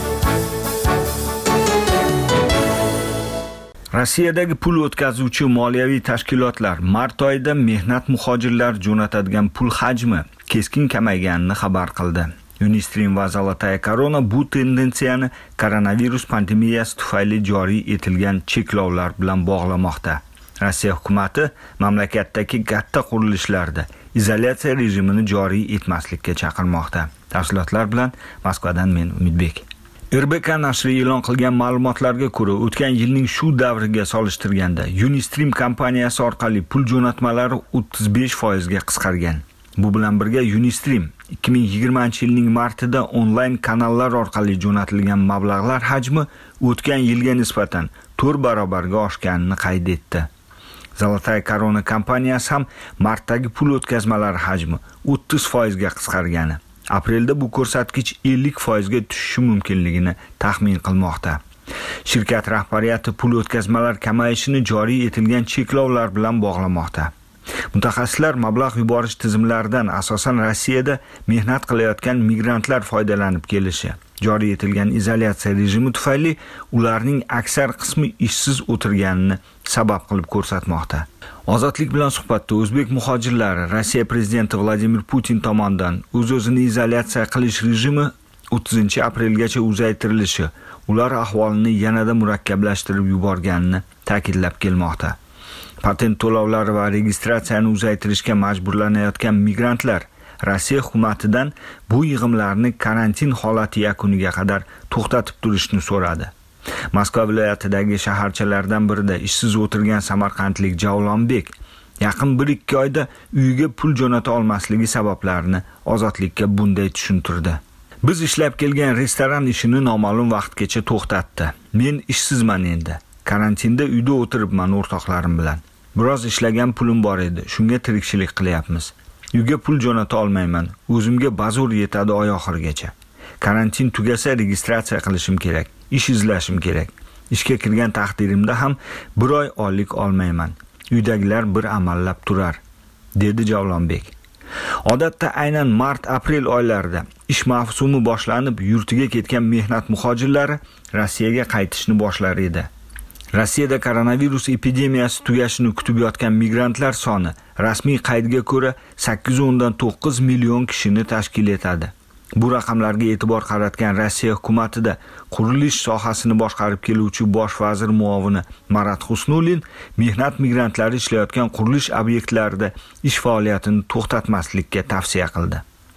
Rossiyadagi pul o'tkazuvchi moliyaviy tashkilotlar mart oyida mehnat muhojirlar jo'natadigan pul hajmi keskin kamayganini xabar qildi. Unistream va Zolotaya Korona bu tendensiyani koronavirus pandemiyasi tufayli joriy etilgan cheklovlar bilan bog'lamoqda. Rossiya hukumatı mamlakatdagi katta qurilishlarda izolyatsiya rejimini joriy etmaslikka chaqirmoqda. Tafsilotlar bilan Moskvadan men Umidbek. R B K nashri e'lon qilgan ma'lumotlarga ko'ra, o'tgan yilning shu davriga solishtirganda Unistream kompaniyasi orqali pul jo'natmalari o'ttiz besh foiz ga qisqargan. Bu bilan birga Unistream ikki ming yigirmanchi yilning martida onlayn kanallar orqali jo'natilgan mablag'lar hajmi o'tgan yilga nisbatan to'rt barobarga oshganini qayd etdi. Zolotaya Korona kompaniyasi ham martdagi pul o'tkazmalari hajmi o'ttiz foiz ga qisqargani. Aprelda bu ko'rsatkich ellik foiz ga tushishi mumkinligini taxmin qilmoqda. Shirkat rahbariyati pul o'tkazmalar kamayishini joriy etilgan cheklovlar bilan bog'lamoqda. Mutaxassislar mablag' yuborish tizimlaridan asosan Rossiyada mehnat qilayotgan migrantlar foydalanib kelishi, joriy etilgan izolyatsiya rejimi tufayli ularning aksar qismi ishsiz o'tirganini sabab qilib ko'rsatmoqda. Ozodlik bilan suhbatda o'zbek muhojirlari Rossiya prezidenti Vladimir Putin tomonidan o'z-o'zini izolyatsiya qilish rejimi o'ttizinchi aprelgacha uzaytirilishi, ular ahvolini yanada murakkablashtirib yuborganini ta'kidlab kelmoqda. Patent to'lovlari va registratsiyani uzaytirishga majburlanayotgan migrantlar Rossiya hukumatidan bu yig'imlarni karantin holati yakuniga qadar to'xtatib turishni so'radi. Moskva viloyatidagi shaharchalardan birida ishsiz o'tirgan samarqandlik Javlonbek yaqin bir ikki oyda uyiga pul jo'nata olmasligi sabablarini Ozodlikka bunday tushuntirdi. Biz ishlab kelgan restoran ishini noma'lum vaqtgacha to'xtatdi. Men ishsizman endi. Karantinda uyda o'tiribman o'rtoqlarim bilan. Biroz ishlagan pulim bor edi. Shunga tirikchilik qilyapmiz. Uyga pul jo'nata olmayman. O'zimga bazur yetadi oy oxirigacha. Karantin tugasa registratsiya qilishim kerak. Ish izlashim kerak. Ishga kirgan taqdirimda ham bir oy oylik olmayman. Uydagilar bir amallab turar, dedi Javlonbek. Odatda aynan mart-aprel oylarida ish mavsumi boshlanib, yurtiga ketgan mehnat muhojirlari Rossiyaga qaytishni boshlar edi. Rossiyada koronavirus epidemiyasi tugashini kutib yotgan migrantlar soni rasmiy qaydga ko'ra sakkiz o'ndan to'qqiz million kishini tashkil etadi. Bu raqamlarga e'tibor qaratgan Rossiya hukumatida qurilish sohasini boshqarib keluvchi bosh vazir muovini Marat Husnulin mehnat migrantlari ishlayotgan qurilish obyektlarida ish faoliyatini to'xtatmaslikka tavsiya qildi.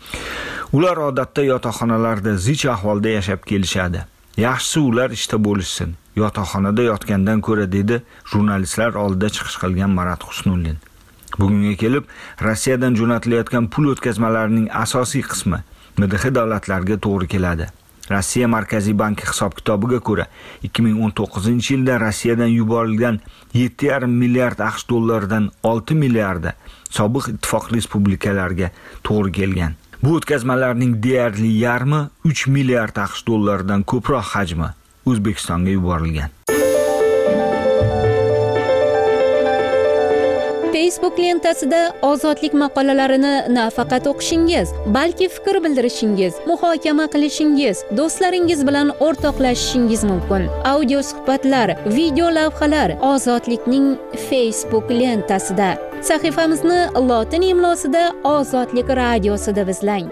Ular odatda yotoqxonalarda zich ahvolda yashab kelishadi. Yaxshisi ular ishda bo'lishsin, yotoqxonada yotgandan ko'ra, dedi jurnalistlar oldida chiqish qilgan Marat Husnulin. Bugunga kelib Rossiyadan jo'natilayotgan pul o'tkazmalarining asosiy qismi M D X davlatlarga to'g'ri keladi. Rossiya Markaziy banki hisob-kitobiga ko'ra, ikki ming o'n to'qqizinchi yilda Rossiyadan yuborilgan yetti yarim milliard AQSh dollaridan olti milliardi sobiq ittifoq respublikalariga to'g'ri kelgan. Bu o'tkazmalarning deyarli yarmi uch milliard AQSh dollaridan ko'proq hajmi O'zbekistonga yuborilgan. Facebook lentasida ozodlik maqolalarini nafaqat o'qishingiz, balki fikr bildirishingiz, muhokama qilishingiz, do'stlaringiz bilan o'rtoqlashishingiz mumkin. Audio suhbatlar, video lavhalar ozodlikning Facebook lentasida. Sahifamizni lotin imlosida Ozodlik radiosi deb izlang.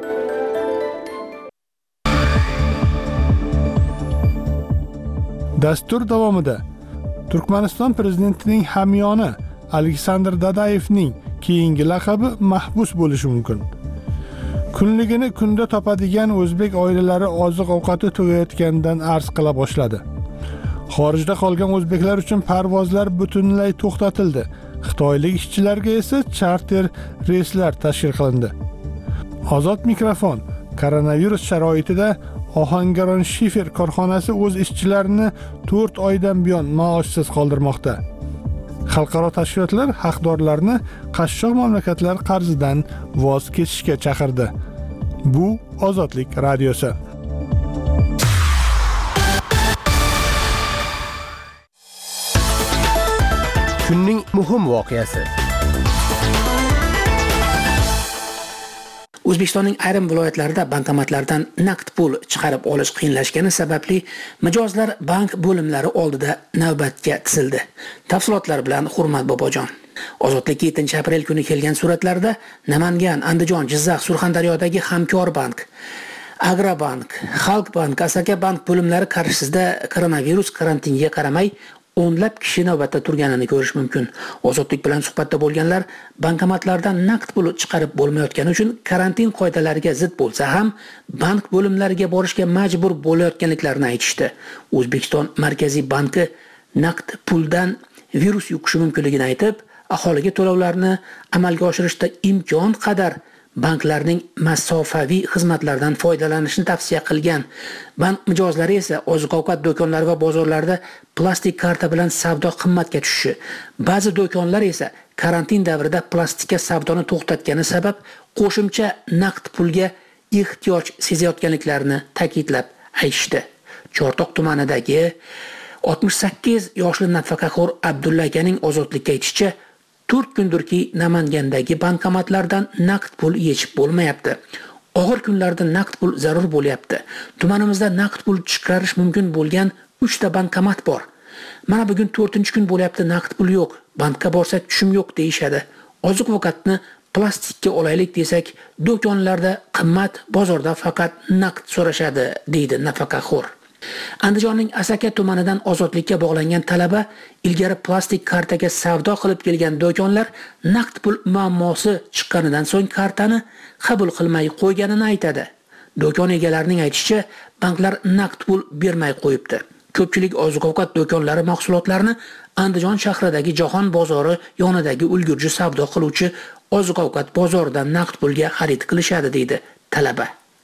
Dastur davomida Turkmaniston prezidentining hamyoni Aleksandr Dadayevning keyingi laqabi mahbus bo'lishi mumkin. Kunligini kunda topadigan o'zbek oilalari oziq-ovqati tugayotganidan arz qila boshladi. Xorijda qolgan o'zbeklar uchun parvozlar butunlay to'xtatildi. Xitoylik ishchilarga esa charter reyslar tashkil qilindi. Ozod mikrofon koronavirus sharoitida Ohangaron Shifer korxonasi o'z ishchilarini to'rt oydan buyon maoshsiz qoldirmoqda. Xalqaro tashkilotlar haqdorlarni qashshoq mamlakatlar qarzidan voz kechishga chaqirdi. Bu Ozodlik radiosi. Kunning muhim voqeasi. O'zbekistonning ayrim viloyatlarida bankomatlardan naqd pul chiqarib olish qiyinlashgani sababli mijozlar bank bo'limlari oldida navbatga tizildi. Tafsilotlar bilan Hurmat Bobojon. Ozodlik yettinchi aprel kuni kelgan suratlarda Namangan, Andijon, Jizzax, Surxondaryodagi Hamkor bank, Agrobank, Xalq bank, Asaka bank bo'limlari qarshisida koronavirus karantiniga qaramay o'nlab kishi navbatda turganini ko'rish mumkin. Ozodlik bilan suhbatda bo'lganlar bankomatlardan naqd pul chiqarib bo'lmayotgani uchun karantin qoidalariga zid bo'lsa ham bank bo'limlariga borishga majbur bo'layotganliklarini aytishdi. O'zbekiston Markaziy banki naqd puldan virus yuqishi mumkinligini aytib, aholiga to'lovlarni amalga oshirishda imkon qadar banklarning masofaviy xizmatlaridan foydalanishni tavsiya qilgan. Bank mijozlari esa oziq-ovqat do'konlari va bozorlarda plastik karta bilan savdo qimmatga tushishi, ba'zi do'konlar esa karantin davrida plastikka savdoni to'xtatgani sabab qo'shimcha naqd pulga ehtiyoj sezayotganliklarini ta'kidlab aytishdi. Chortoq tumanidagi oltmish sakkiz yoshli nafaqaxo'r Abdulla akaning Ozodlikka aytishicha, to'rt kundurki Namangandagi bankomatlardan naqd pul yechib bo'lmayapti. Og'ir kunlarda naqd pul zarur bo'lyapti. Tumanimizda naqd pul chiqarish mumkin bo'lgan uch ta bankomat bor. Mana bugun to'rtinchi kun bo'lyapti, naqd pul yo'q. Bankka borsak tushum yo'q deyshadi. Oziq-ovqatni plastikka olaylik desak, do'konlarda qimmat, bozorda faqat naqd so'rashadi, deydi nafaqaxo'r. Andijonning Asaka tumanidan Ozodlikka bog'langan talaba ilgari plastik kartaga savdo qilib kelgan do'konlar naqd pul muammosi chiqqanidan so'ng kartani qabul qilmay qo'yganini aytadi. Do'kon egalarining aytishicha, banklar naqd pul bermay qo'yibdi. Ko'pchilik oziq-ovqat do'konlari mahsulotlarini Andijon shahridagi Jahon bozori yonidagi ulgurji savdo qiluvchi oziq-ovqat bozoridan naqd pulga xarid qilishadi, deydi talaba.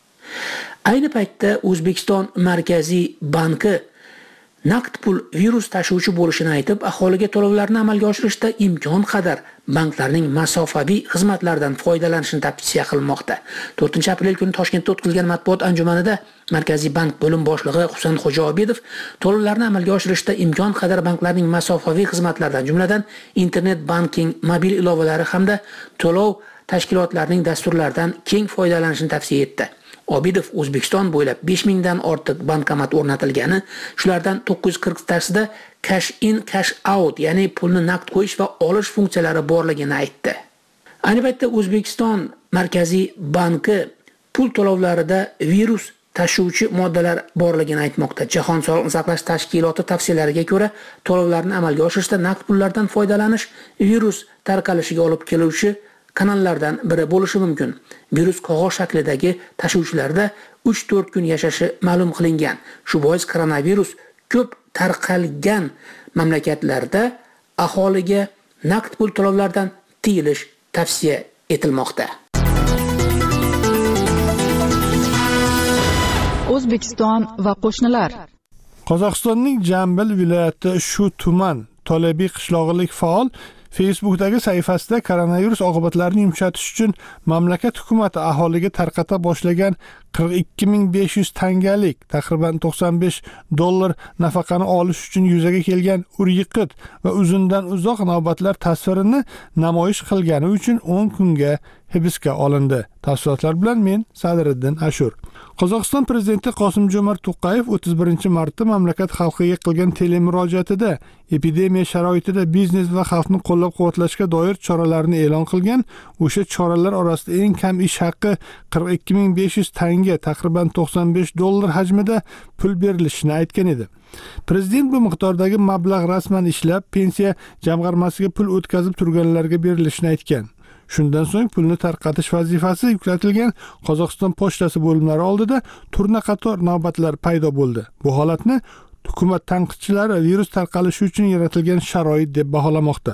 Ayni paytda O'zbekiston Markaziy banki naqd pul virus tashuvchi bo'lishini aytib, aholiga to'lovlarni amalga oshirishda imkon qadar banklarning masofaviy xizmatlaridan foydalanishni tavsiya qilmoqda. to'rtinchi aprel kuni Toshkentda o'tkazilgan matbuot anjumanida Markaziy bank bo'lim boshlig'i Husan Xo'jaobedov to'lovlarni amalga oshirishda imkon qadar banklarning masofaviy xizmatlaridan, jumladan internet banking, mobil ilovalari hamda to'lov tashkilotlarining dasturlaridan keng foydalanishni tavsiya etdi. Obidov O'zbekiston bo'ylab besh mingdan ortiq bankomat o'rnatilgani, shulardan to'qqiz yuz qirq tasida cash in cash out, ya'ni pulni naqd qo'yish va olish funksiyalari borligini aytdi. Ayni paytda O'zbekiston Markaziy banki pul to'lovlarida virus tashuvchi moddalar borligini aytmoqda. Jahon sog'liqni saqlash tashkiloti tavsiyalariga ko'ra, to'lovlarni amalga oshirishda naqd pullardan foydalanish virus tarqalishiga olib keluvchi kanallardan biri bo'lishi mumkin. Virus qog'oz shaklidagi tashuvchilarda uch to'rt kun yashashi ma'lum qilingan. Shu bois koronavirus ko'p tarqalgan mamlakatlarda aholiga naqd pul to'lovlardan tiyilish tavsiya etilmoqda. O'zbekiston va qo'shnilar. Qozog'istonning Jambil viloyati shu tuman Tolebiy qishlog'ilik faol Facebook'dagi sahifasida koronavirus oqibatlarini yumshatish uchun mamlakat hukumati aholiga tarqata boshlagan qirq ikki ming besh yuz tangalik, taxriban to'qson besh dollar nafaqani olish uchun yuzaga kelgan ur-yiqit va uzundan uzoq navbatlar tasvirini namoyish qilgani uchun o'n kunga hibsga olindi. Tafsilotlar bilan men Sadriddin Ashur. Qozog'iston prezidenti Qosim-Jo'mart To'qayev o'ttiz birinchi martda mamlakat xalqiga qilgan telemurojaatida epidemiya sharoitida biznes va xalqni qo'llab-quvvatlashga doir choralarni e'lon qilgan. O'sha choralar orasida eng kam ish haqi qirq ikki ming besh yuz tanga, taxriban to'qson besh dollar hajmida pul berilishini aytgan edi. Prezident bu miqdordagi mablag' rasman ishlab, pensiya jamg'armasiga pul o'tkazib turganlarga berilishini aytgan. Shundan so'ng pulni tarqatish vazifasi yuklatilgan Qozog'iston pochtasi bo'limlari oldida turna qator navbatlar paydo bo'ldi. Bu holatni hukumat tanqidchilari virus tarqalishi uchun yaratilgan sharoit deb baholamoqda.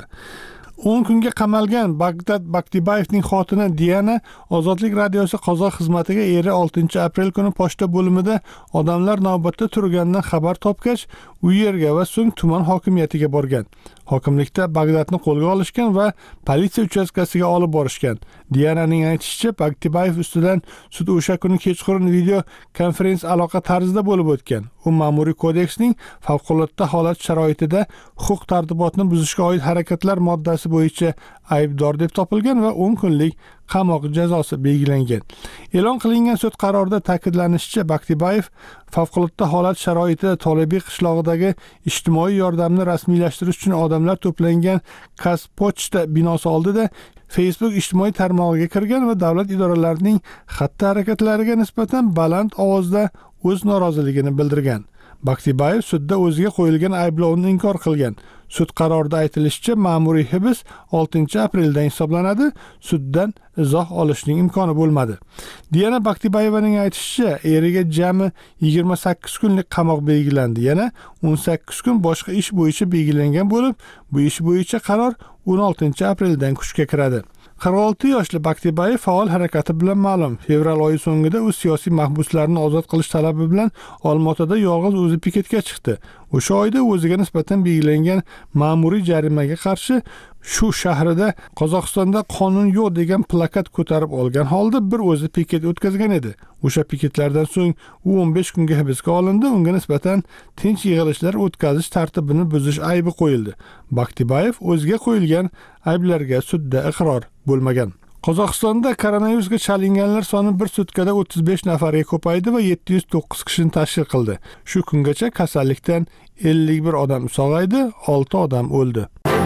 o'n kunga qamalgan Bagdad Baktibayevning xotini Diana Ozodlik radiosi qozoq xizmatiga eri oltinchi aprel kuni pochta bo'limida odamlar navbatda turganidan xabar topgach, u yerga va so'ng tuman hokimiyatiga borgan. Hokimlikda Bagdadni qo'lga olishgan va politsiya uchastkasiga olib borishgan. Diananing aytishicha, Baktibayev ustidan sud o'sha kuni kechqurun video konferens aloqa tarzida bo'lib o'tgan. U ma'muriy kodeksning favqulodda holat sharoitida huquq tartibotni buzishga oid harakatlar moddasi bo'yicha aybdor deb topilgan va o'n kunlik qamoq jazosi belgilangan. E'lon qilingan sud qarorida ta'kidlanishicha, Baktibayev favqulodda holat sharoitida Tolebiy qishlog'idagi ijtimoiy yordamni rasmiylashtirish uchun odamlar to'plangan Kaspochta binosi oldida Facebook ijtimoiy tarmog'iga kirgan va davlat idoralarining xatti-harakatlariga nisbatan baland ovozda o'z noroziligini bildirgan. Baktibayev sudda o'ziga qo'yilgan ayblovni inkor qilgan. Sud qarorida aytilishicha, ma'muriy hibs oltinchi apreldan hisoblanadi. Suddan izoh olishning imkoni bo'lmadi. Diana Baktibayevaning aytishicha, eriga jami yigirma sakkiz kunlik qamoq belgilandi. Yana o'n sakkiz kun boshqa ish bo'yicha belgilangan bo'lib, bu ish bo'yicha qaror o'n oltinchi apreldan kuchga kiradi. qirq olti yoshli Baktibayev faol harakati bilan ma'lum. Fevral oyi so'ngida u siyosiy mahbuslarni ozod qilish talabi bilan Olmaotada yolg'iz o'zi piketga chiqdi. O'sha oyda o'ziga nisbatan belgilangan ma'muriy jarimaga qarshi shu shahrida Qozog'istonda qonun yo'q degan plakat ko'tarib olgan holda bir o'zi piket o'tkazgan edi. O'sha piketlardan so'ng u o'n besh kunga hibsga olindi. Unga nisbatan tinch yig'ilishlar o'tkazish tartibini buzish aybi qo'yildi. Baktibayev o'ziga qo'yilgan ayblarga sudda iqror bo'lmagan. Qozog'istonda koronavirusga chalinganlar soni bir sutkada o'ttiz besh nafarga ko'paydi va yetti yuz to'qqiz kishini tashkil qildi. Shu kungacha kasallikdan ellik bir odam sog'aydi, olti odam o'ldi.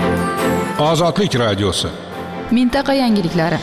Ozodlik radiosi. Mintaqa yangiliklari.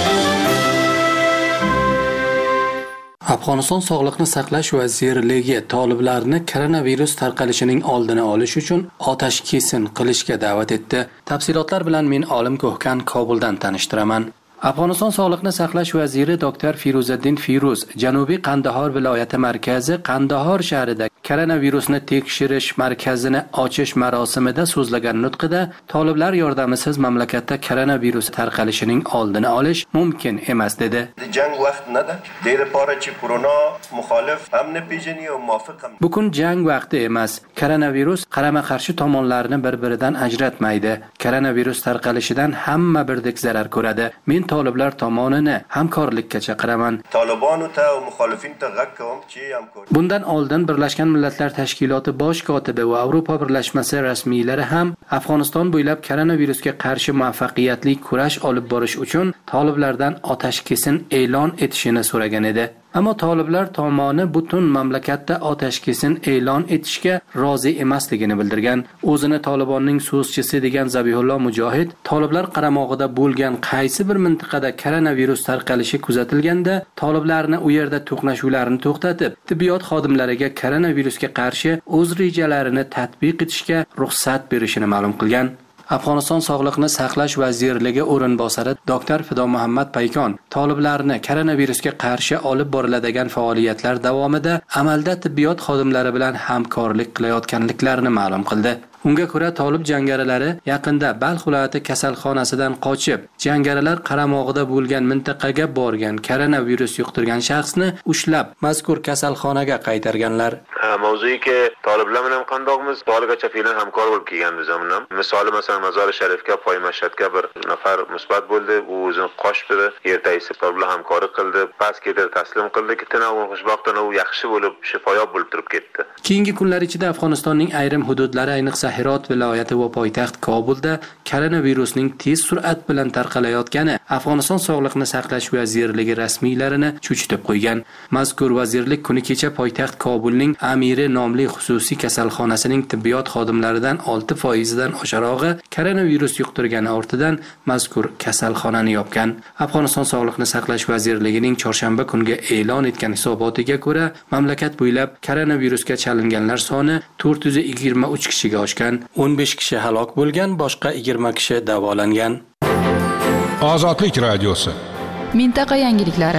Afg'oniston Sog'liqni saqlash vazirligi toliblarni koronavirus tarqalishining oldini olish uchun otash kesin qilishga da'vat etdi. Tafsilotlar bilan men Olim Ko'hkan Kobuldan tanishtiraman. Afg'oniston Sog'liqni saqlash vaziri doktor Firuzaddin Firuz Janubiy Qandahor viloyati markazi Qandahor shahrida koronavirusni tekshirish markazini ochish marosimida so'zlagan nutqida toliblar yordamisiz mamlakatda koronavirus tarqalishining oldini olish mumkin emas dedi. Jang vaqtida deyri porachi purono muxolif hamni pejini va muvofiq. Bu kun jang vaqti emas. Koronavirus qarama-qarshi tomonlarni bir-biridan ajratmaydi. Koronavirus tarqalishidan hamma birdek zarar ko'radi. Men toliblar tomonini hamkorlikka chaqiraman. Tolibon va muxolifin tag'akkomchi hamkor. Bundan oldin Birlashgan Millatlar Tashkiloti bosh kotibi va Yevropa birlashmasi rasmiylari ham Afg'oniston bo'ylab koronavirusga qarshi muvaffaqiyatli kurash olib borish uchun toliblardan otash kesin e'lon etishini so'ragan edi. Ammo toliblar tomoni butun mamlakatda otash kesin e'lon etishga rozi emasligini bildirgan. O'zini Tolibonning so'zchisi degan Zabihullo Mujohid toliblar qaramog'ida bo'lgan qaysi bir mintaqada koronavirus tarqalishi kuzatilganda toliblarni u yerda to'qnashuvlarni to'xtatib, tibbiyot xodimlariga koronavirusga qarshi o'z rejalarini tatbiq etishga ruxsat berishini ma'lum qilgan. Afg'oniston Sog'liqni saqlash vazirligi o'rinbosari doktor Fido Muhammad Paykon toliblarni koronavirusga qarshi olib boriladigan faoliyatlar davomida amalda tibbiyot xodimlari bilan hamkorlik qilayotganliklarini ma'lum qildi. Unga ko'ra Tolib jangarilari yaqinda Balx viloyati kasalxonasidan qochib, jangarilar qaramog'ida bo'lgan mintaqaga borgan koronavirus yuqtirgan shaxsni ushlab, mazkur kasalxonaga qaytarganlar. Mavzuyi ki Toliblar bilan qandoqmiz, Tolibgacha filan hamkor bo'lib kelganmiz hamda. Misoli masalan Mazar Sharifga, Poy Mashhadga bir nafar musbat bo'ldi, u o'zini qochdi, ertasi Toliblar hamkorlik qildi, pas kedir taslim qildi, kitana u xushvaqtona u yaxshi bo'lib, shifoyob bo'lib turib ketdi. Keyingi kunlar ichida Afg'onistonning ayrim hududlari, ayniqsa Hirot viloyati va poytaxt Kobulda koronavirusning tez sur'at bilan tarqalayotgani Afg'oniston Sog'liqni saqlash vazirligi rasmiylarini cho'chitib qo'ygan. Mazkur vazirlik kuni kecha poytaxt Kobulning Amiri nomli xususiy kasalxonasining tibbiyot xodimlaridan olti foiz dan osharog'i koronavirus yuqtirgani ortidan mazkur kasalxonani yopgan. Afg'oniston Sog'liqni saqlash vazirligining chorshanba kunga e'lon etgan hisobotiga ko'ra, mamlakat bo'ylab koronavirusga chalinganlar soni to'rt yuz yigirma uch kishiga oshgan, o'n besh kishi halok bo'lgan, boshqa yigirma kishi davolangan. Ozodlik radiosi. Mintaqa yangiliklari.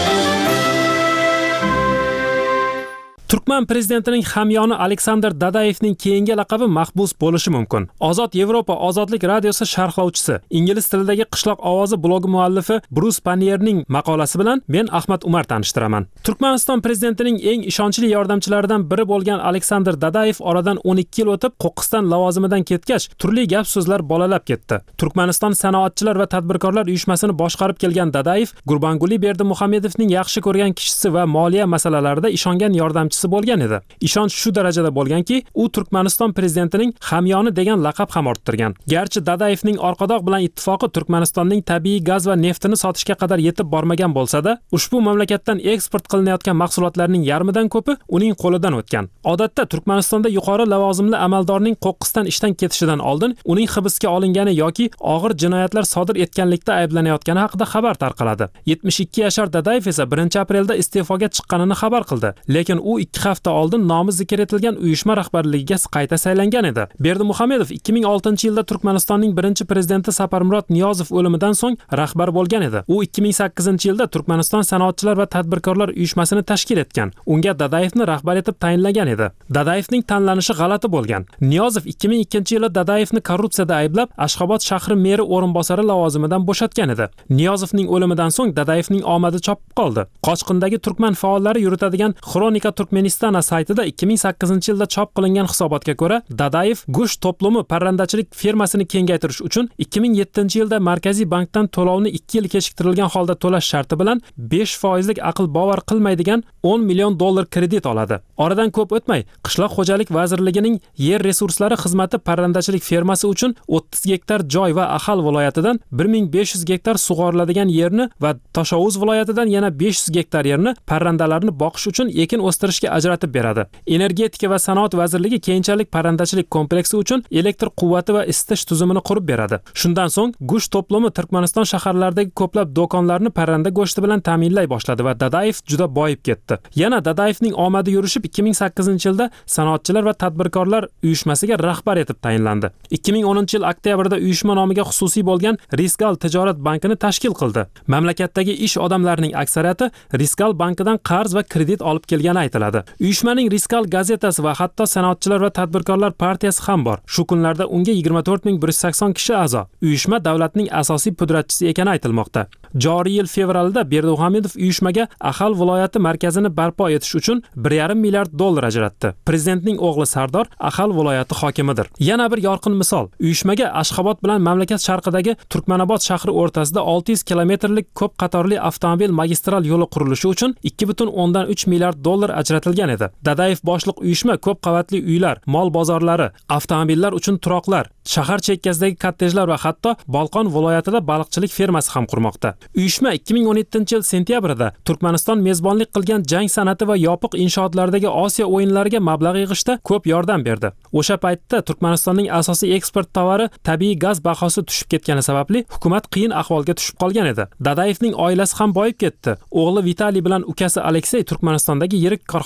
Turkman prezidentining hamyoni Aleksandr Dadayevning keyingi laqabi mahbus bo'lishi mumkin. Ozod Yevropa ozodlik radiosi sharhlovchisi, ingliz tilidagi qishloq ovozi blogi muallifi Brus Panierning maqolasi bilan men Ahmad Umar tanishtiraman. Turkmaniston prezidentining eng ishonchli yordamchilaridan biri bo'lgan Aleksandr Dadayev oradan o'n ikki yil o'tib Qo'qqiston lavozimidan ketgach, turli gap so'zlar bolalab ketdi. Turkmaniston sanoatchilar va tadbirkorlar uyushmasini boshqarib kelgan Dadayev Gurbanguli Berdimuhamedovning yaxshi ko'rgan kishisi va moliya masalalarida ishongan yordamchisi bo'lgan edi. Ishonch shu darajada bo'lganki, u Turkmaniston prezidentining hamyoni degan laqab ham orttirgan. Garchi Dadayevning orqadoq bilan ittifoqi Turkmanistonning tabiiy gaz va neftini sotishga qadar yetib bormagan bo'lsa-da, ushbu mamlakatdan eksport qilinayotgan mahsulotlarning yarmidan ko'pi uning qo'lidan o'tgan. Odatda Turkmanistonda yuqori lavozimli amaldorning Qo'qqiston ishdan ketishidan oldin uning hibsga olingani yoki og'ir jinoyatlar sodir etganlikda ayblanayotgani haqida xabar tarqaladi. yetmish ikki yashar Dadayev esa birinchi aprelda iste'foga chiqqanini xabar qildi, lekin u ikki hafta oldin nomi zikr etilgan uyushma rahbarligiga qayta saylangan edi. Berdimuhamedov ikki ming oltinchi yilda Turkmanistonning birinchi prezidenti Saparmurod Niyozov o'limidan so'ng rahbar bo'lgan edi. U ikki ming sakkizinchi yilda Turkmaniston sanoatchilar va tadbirkorlar uyushmasini tashkil etgan. Unga Dadayevni rahbar etib tayinlagan edi. Dadayevning tanlanishi g'alati bo'lgan. Niyozov ikki ming ikkinchi yilda Dadayevni korrupsiyada ayblab, Ashxobod shahri meri o'rinbosari lavozimidan bo'shatgan edi. Niyozovning o'limidan so'ng Dadayevning omadi chopib qoldi. Qochqindagi turkman faollari yuritadigan Xronika Turkmenistana saytida ikki ming sakkizinchi yilda chop qilingan hisobotga ko'ra, Dadayev go'sht to'plumi parrandachilik fermasini kengaytirish uchun ikki ming yettinchi yilda Markaziy bankdan to'lovni ikki yil kechiktirilgan holda to'lash sharti bilan besh foizlik aql bovar qilmaydigan o'n million dollar kredit oladi. Oradan ko'p o'tmay, Qishloq xo'jalik vazirligining yer resurslari xizmati parrandachilik fermasi uchun o'ttiz gektar joy va Ahal viloyatidan bir ming besh yuz gektar sug'oriladigan yerni va Toshovuz viloyatidan yana besh yuz gektar yerni parrandalarni boqish uchun ekin o'stirishga ajratib beradi. Energetika va sanoat vazirligi keyinchalik parrandachilik kompleksi uchun elektr quvvati va isitish tuzumini qurib beradi. Shundan so'ng go'sht to'plumi Turkmaniston shaharlaridagi ko'plab do'konlarni parranda go'shti bilan ta'minlay boshladi va Dadayev juda boyib ketdi. Yana Dadayevning omadi yurishib ikki ming sakkizinchi yilda sanoatchilar va tadbirkorlar uyushmasiga rahbar etib tayinlandi. ikki ming o'ninchi yil oktyabrda uyushma nomiga xususiy bo'lgan Risgal tijorat bankini tashkil qildi. Mamlakatdagi ish odamlarining aksariyati Risgal bankidan qarz va kredit olib kelgani aytiladi. Uyushmaning Risgal gazetasi va hatto sanoatchilar va tadbirkorlar partiyasi ham bor. Shu kunlarda unga yigirma to'rt ming bir yuz sakson kishi a'zo. Uyushma davlatning asosiy pudratchisi ekani aytilmoqda. Joriy yil fevralda Berdimuhamedov uyushmaga Ahal viloyati markazini barpo etish uchun bir yarim milliard dollar ajratdi. Prezidentning o'g'li Sardor Ahal viloyati hokimidir. Yana bir yorqin misol. Uyushmaga Ashxobod bilan mamlakat sharqidagi Turkmanobod shahri o'rtasida olti yuz kilometrlik ko'p qatorli avtomobil magistral yo'li qurilishi uchun ikki butun o'ndan uch milliard dollar ajratilgan edi. Dadayev boshliq uyushma ko'p qavatli uylar, mol bozorlari, avtomobillar uchun turoqlar, shahar chekkasidagi kottejlar va hatto Bolqon viloyatida baliqchilik fermasi ham qurmoqda. Uyushma ikki ming o'n yettinchi yil sentyabrida Turkmaniston mezbonlik qilgan jang san'ati va yopiq inshootlardagi Osiyo o'yinlariga mablag' yig'ishda ko'p yordam berdi. O'sha paytda Turkmanistonning asosiy eksport tovari tabiiy gaz bahosi tushib ketgani sababli hukumat qiyin ahvolga tushib qolgan edi. Dadayevning oilasi ham boyib ketdi. O'g'li Vitaliy bilan ukasi Aleksey Turkmanistondagi yirik korxona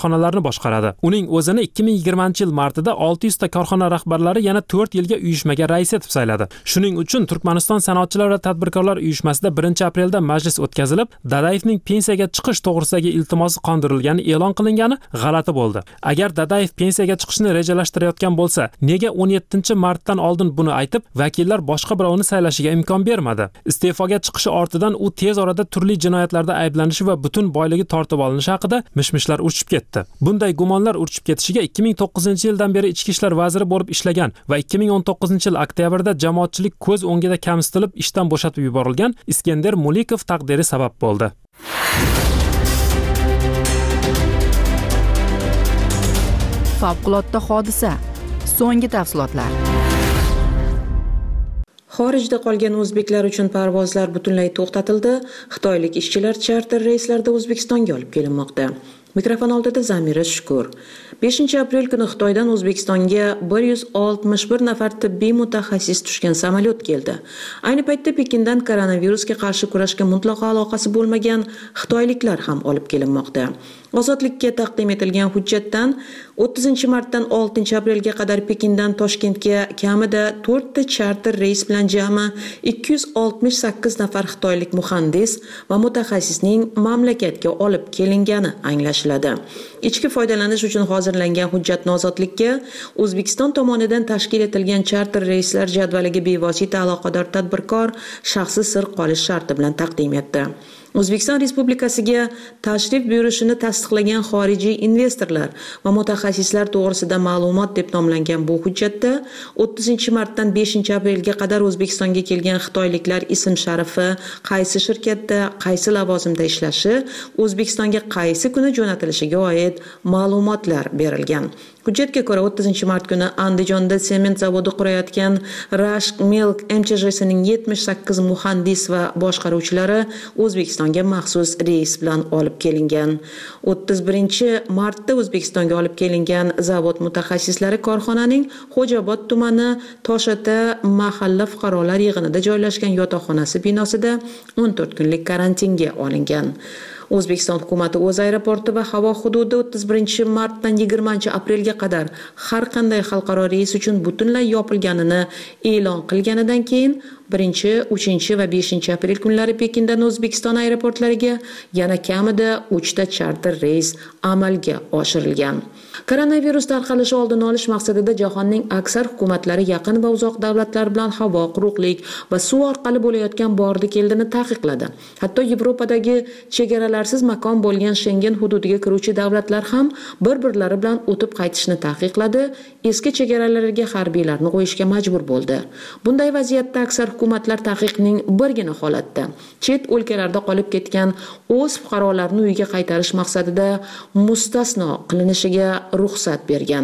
korxonalarni boshqaradi. Uning o'zini ikki ming yigirmanchi yil martida olti yuz ta korxona rahbarlari yana to'rt yilga uyushmaga rais etib sayladi. Shuning uchun Turkmaniston sanoatchilar va tadbirkorlar uyushmasida birinchi aprelda majlis o'tkazilib, Dadayevning pensiyaga chiqish to'g'risidagi iltimosi qondirilgani e'lon qilingani g'alati bo'ldi. Agar Dadayev pensiyaga chiqishni rejalashtirayotgan bo'lsa, nega o'n yettinchi martdan oldin buni aytib, vakillar boshqa birovni saylashiga imkon bermadi? Iste'foga chiqishi ortidan u tez orada turli jinoyatlarda ayblanishi va butun boyligi tortib olinishi haqida mishmishlar urchib ketdi. Bunday gumonlar urchib ketishiga ikki ming to'qqizinchi yildan beri ichki ishlar vaziri bo'lib ishlagan va ikki ming o'n to'qqizinchi yil oktyabrda jamoatchilik ko'z o'ngida kamsitilib ishdan bo'shatib yuborilgan Iskandar Mulikov taqdiri sabab bo'ldi. Favqulodda hodisa. So'nggi tafsilotlar. Xorijda qolgan o'zbeklar uchun parvozlar butunlay to'xtatildi. Xitoylik ishchilar charter reyslarda O'zbekistonga olib kelinmoqda. Mikrofon oldida Zamira Shukur. beshinchi aprel kuni Xitoydan O'zbekistonga bir yuz oltmish bir nafar tibbiy mutaxassis tushgan samolyot keldi. Ayni paytda Pekindan koronavirusga qarshi kurashga mutlaqo aloqasi bo'lmagan xitoyliklar ham olib kelinmoqda. Ozodlikka taqdim etilgan hujjatdan o'ttizinchi martdan oltinchi aprelga qadar Pekindan Toshkentga kamida to'rt ta charter reys bilan jami ikki yuz oltmish sakkiz nafar xitoylik muhandis va mutaxassisning mamlakatga olib kelingani anglashiladi. Ichki foydalanish uchun hozirlangan hujjat ozodlikka O'zbekiston tomonidan tashkil etilgan charter reyslar jadvaliga bevosita aloqador tadbirkor shaxsi sir qolish sharti bilan taqdim etdi. O'zbekiston Respublikasiga tashrif buyurishini tasdiqlagan xorijiy investorlar va mutaxassislar to'g'risida ma'lumot deb nomlangan bu hujjatda o'ttizinchi martdan beshinchi aprelga qadar O'zbekistonga kelgan xitoyliklar ism sharifi, qaysi shirkatda, qaysi lavozimda ishlashi, O'zbekistonga qaysi kuni jo'natilishiga oid ma'lumotlar berilgan. Hujjatga ko'ra o'ttizinchi mart kuni Andijonda sement zavodi qurayotgan Rashk Milk M Ch Jsining yetmish sakkiz muhandis va boshqaruvchilari O'zbekistonga maxsus reys bilan olib kelingan. o'ttiz birinchi martda O'zbekistonga olib kelingan zavod mutaxassislari korxonaning Xo'jaobod tumani Toshota mahalla fuqarolar yig'inida joylashgan yotoqxonasi binosida o'n to'rt kunlik karantinga olingan. O'zbekiston hukumati o'z aeroporti va havo hududi o'ttiz birinchi martdan yigirmanchi aprelga qadar har qanday xalqaro reys uchun butunlay yopilganini e'lon qilganidan keyin birinchi, uchinchi va beshinchi aprel kunlari Pekindan O'zbekiston aeroportlariga yana kamida uch ta charter reys amalga oshirilgan. Koronavirus tarqalishi oldini olish maqsadida jahonning aksar hukumatlari yaqin va uzoq davlatlar bilan havo, quruqlik va suv orqali bo'layotgan bordi-keldini taqiqladi. Hatto Yevropadagi chegaralarsiz makon bo'lgan Schengen hududiga kiruvchi davlatlar ham bir-birlari bilan o'tib qaytishni taqiqladi, eski chegaralarga harbiylarni qo'yishga majbur bo'ldi. Bunday vaziyatda aksar hukumatlar taqiqning birgina holatda chet o'lkalarda qolib ketgan o'z fuqarolarini uyiga qaytarish maqsadida mustasno qilinishiga ruxsat bergan.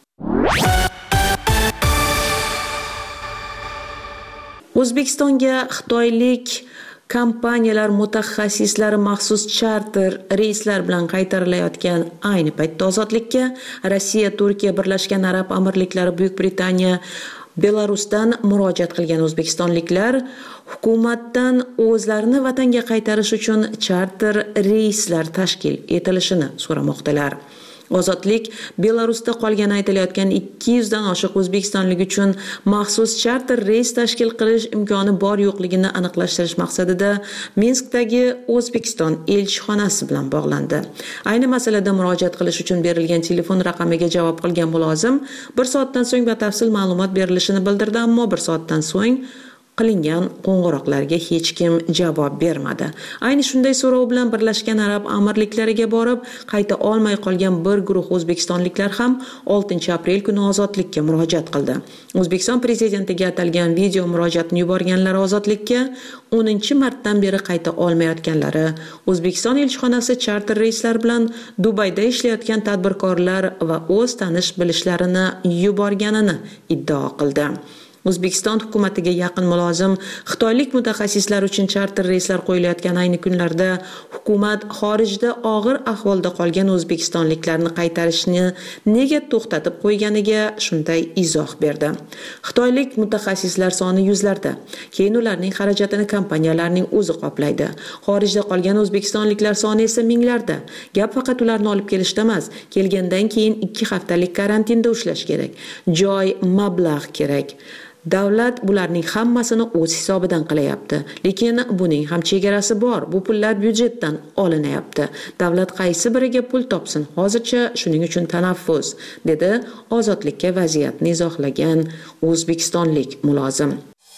O'zbekistonga xitoylik kompaniyalar mutaxassislari maxsus charter reyslar bilan qaytarilayotgan ayni paytda ozodlikka Rossiya, Turkiya, Birlashgan Arab Amirliklari, Buyuk Britaniya, Belarusdan murojaat qilgan o'zbekistonliklar hukumatdan o'zlarini vatanga qaytarish uchun charter reyslar tashkil etilishini so'ramoqdalar. Ozodlik Belarusda qolgani aytilayotgan ikki yuz dan oshiq o'zbekistonlik uchun maxsus charter reys tashkil qilish imkoni bor yo'qligini aniqlashtirish maqsadida Minskdagi O'zbekiston elchixonasi bilan bog'landi. Ayni masalada murojaat qilish uchun berilgan telefon raqamiga javob qilgan mulozim bir soatdan so'ng batafsil ma'lumot berilishini bildirdi, ammo bir soatdan so'ng qilingan qo'ng'iroqlarga hech kim javob bermadi. Ayni shunday so'rov bilan Birlashgan Arab Amirliklariga borib, qayta olmay qolgan bir guruh o'zbekistonliklar ham oltinchi aprel kuni ozodlikka murojaat qildi. O'zbekiston prezidentiga atalgan video murojaatni yuborganlar ozodlikka o'ninchi martdan beri qayta olmayotganlari, O'zbekiston elchixonasi charter reyslar bilan Dubayda ishlayotgan tadbirkorlar va o'z tanish bilishlarini yuborganini iddao qildi. O'zbekiston hukumatiga yaqin mulozim xitoylik mutaxassislar uchun charter reyslar qo'yilayotgan ayni kunlarda hukumat xorijda og'ir ahvolda qolgan o'zbekistonliklarni qaytarishni nega to'xtatib qo'yganiga shunday izoh berdi. Xitoylik mutaxassislar soni yuzlarda, keyin ularning xarajatini kompaniyalarning o'zi qoplaydi. Xorijda qolgan o'zbekistonliklar soni esa minglarda. Gap faqat ularni olib kelishda emas, kelgandan keyin ikki haftalik karantinda ushlash kerak. Joy, mablag' kerak. Davlat bularning hammasini o'z hisobidan qilyapti. Lekin buning ham chegarasi bor. Bu pullar byudjetdan olinyapti. Davlat qaysi biriga pul topsin? Hozircha shuning uchun tanaffus, dedi Ozodlikka vaziyatni izohlagan o'zbekistonlik mulozim.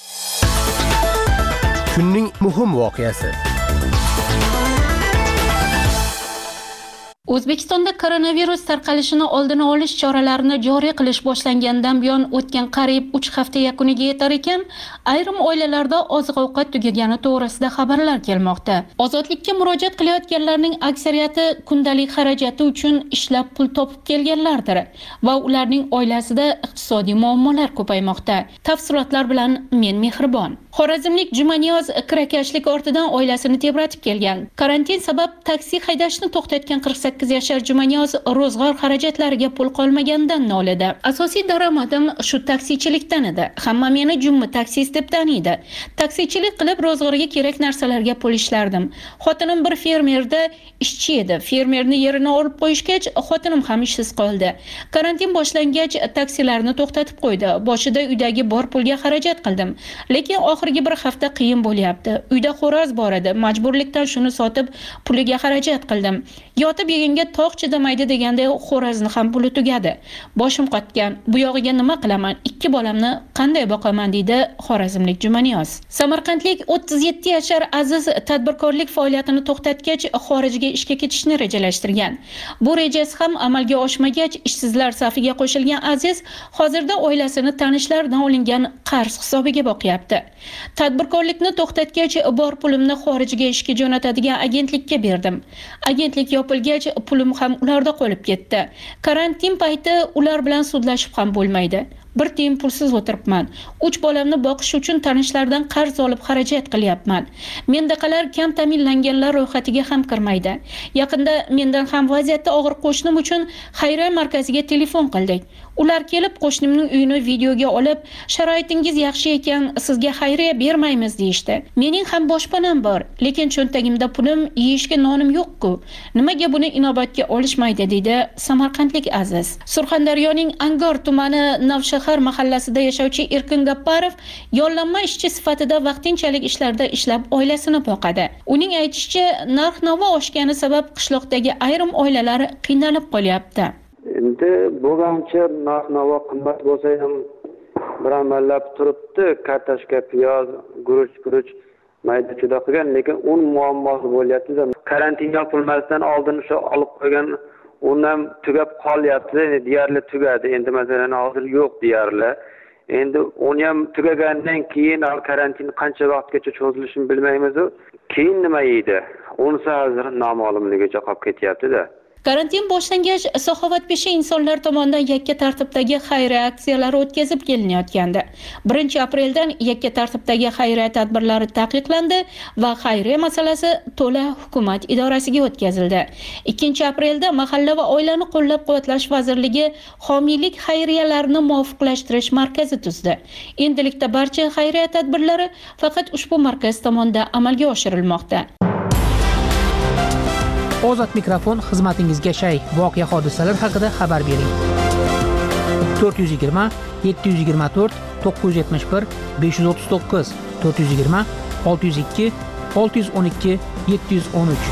Kunning muhim voqeasi. O'zbekistonda koronavirus tarqalishini oldini olish choralarini joriy qilish boshlangandan buyon o'tgan qariyb uch hafta yakuniga yetar ekan, ayrim oilalarda oziq-ovqat tugagani to'g'risida xabarlar kelmoqda. Ozodlikka murojaat qilayotganlarning aksariyati kundalik xarajati uchun ishlab pul topib kelganlardir va ularning oilasida iqtisodiy muammolar ko'paymoqda. Tafsilotlar bilan men Mehribon. Xorazmlik Jumaniyoz kirakashlik ortidan oilasini tebratib kelgan. Karantin sabab taksi haydashni to'xtatgan qirq sakkiz yashar Jumaniyoz ro'zg'or xarajatlariga pul qolmaganidan nolidi. Asosiy daromadim shu taksichilikdan edi. Hamma meni Jummi taksist deb taniydi. Taksichilik qilib ro'zg'orga kerak narsalarga pul ishlardim. Xotinim bir fermerda ishchi edi. Fermerni yerini olib qo'yishgach, xotinim ham ishsiz qoldi. Karantin boshlangach, taksilarni to'xtatib qo'ydi. Boshida uydagi bor pulga xarajat qildim. Lekin oxirgi bir hafta qiyin bo'lyapti. Uyda xo'roz bor edi. Majburlikdan shuni sotib puliga xarajat qildim. Yotib yeginga tog' chidamaydi deganday xo'rozni ham puli tugadi. Boshim qotgan. Bu yog'iga nima qilaman? Ikki bolamni qanday boqaman, deydi Xorazmlik Jumaniyoz. Samarqandlik o'ttiz yetti yashar Aziz tadbirkorlik faoliyatini to'xtatgach, xorijga ishga ketishni rejalashtirgan. Bu rejasi ham amalga oshmagach, ishsizlar safiga qo'shilgan Aziz hozirda oilasini tanishlaridan olingan qarz hisobiga boqyapti. Tadbirkorlikni to'xtatgach, bor pulimni xorijga ishga jo'natadigan agentlikka berdim. Agentlik yopilgach, pulim ham ularda qolib ketdi. Karantin payti ular bilan sudlashib ham bo'lmaydi. Bir tiyin pulsiz o'tiribman. uch bolamni boqish uchun tanishlardan qarz olib xarajat qilyapman. Mendaqalar kam ta'minlanganlar ro'yxatiga ham kirmaydi. Yaqinda mendan ham vaziyatda og'ir qo'shnim uchun xayriya markaziga telefon qildik. Ular kelib qo'shnimning uyini videoga olib, sharoitingiz yaxshi ekan, sizga xayriya bermaymiz deyishdi. Mening ham boshpanam bor, lekin cho'ntagimda pulim, yeyishga nonim yo'q-ku. Nimaga buni inobatga olishmaydi, deydi Samarqandlik Aziz. Surxondaryoning Angor tumani Navshahar mahallasida yashovchi Erkin Gapparov yollanma ishchi sifatida vaqtinchalik ishlarda ishlab oilasini boqadi. Uning aytishicha, narx-navo oshgani sabab qishloqdagi ayrim oilalar qiynalib qolyapti. Endi bo'lgancha narx-navo qimmat bo'lsa ham bir amallab turibdi. Kartoshka, piyoz, guruch, guruch mayda juda qilgan, lekin un muammosi bo'lyapti. Karantin yopilmasdan oldin shu olib qo'ygan un ham tugab qolyapti. Deyarli tugadi. Endi masalan hozir yo'q deyarli. Endi un ham tugagandan keyin karantin qancha vaqtgacha cho'zilishini bilmaymiz. Keyin nima yeydi? Unsa hozir noma'lumligicha qolib ketyapti-da. Karantin boshlangach, saxovatpesha insonlar tomonidan yakka tartibdagi xayriya aksiyalari o'tkazib kelinayotgandi. birinchi apreldan yakka tartibdagi xayriya tadbirlari taqiqlandi va xayriya masalasi to'la hukumat idorasiga o'tkazildi. ikkinchi aprelda Mahalla va oilani qo'llab-quvvatlash vazirligi homiylik xayriyalarini muvofiqlashtirish markazi tuzdi. Endilikda barcha xayriya tadbirlari faqat ushbu markaz tomonidan amalga oshirilmoqda. Ozod mikrofon xizmatingizga shay. Voqea hodisalar haqida xabar bering. to'rt yuz yigirma yetti yuz yigirma to'rt to'qqiz yuz yetmish bir besh yuz o'ttiz to'qqiz to'rt yuz yigirma olti yuz ikki olti yuz o'n ikki yetti yuz o'n uch.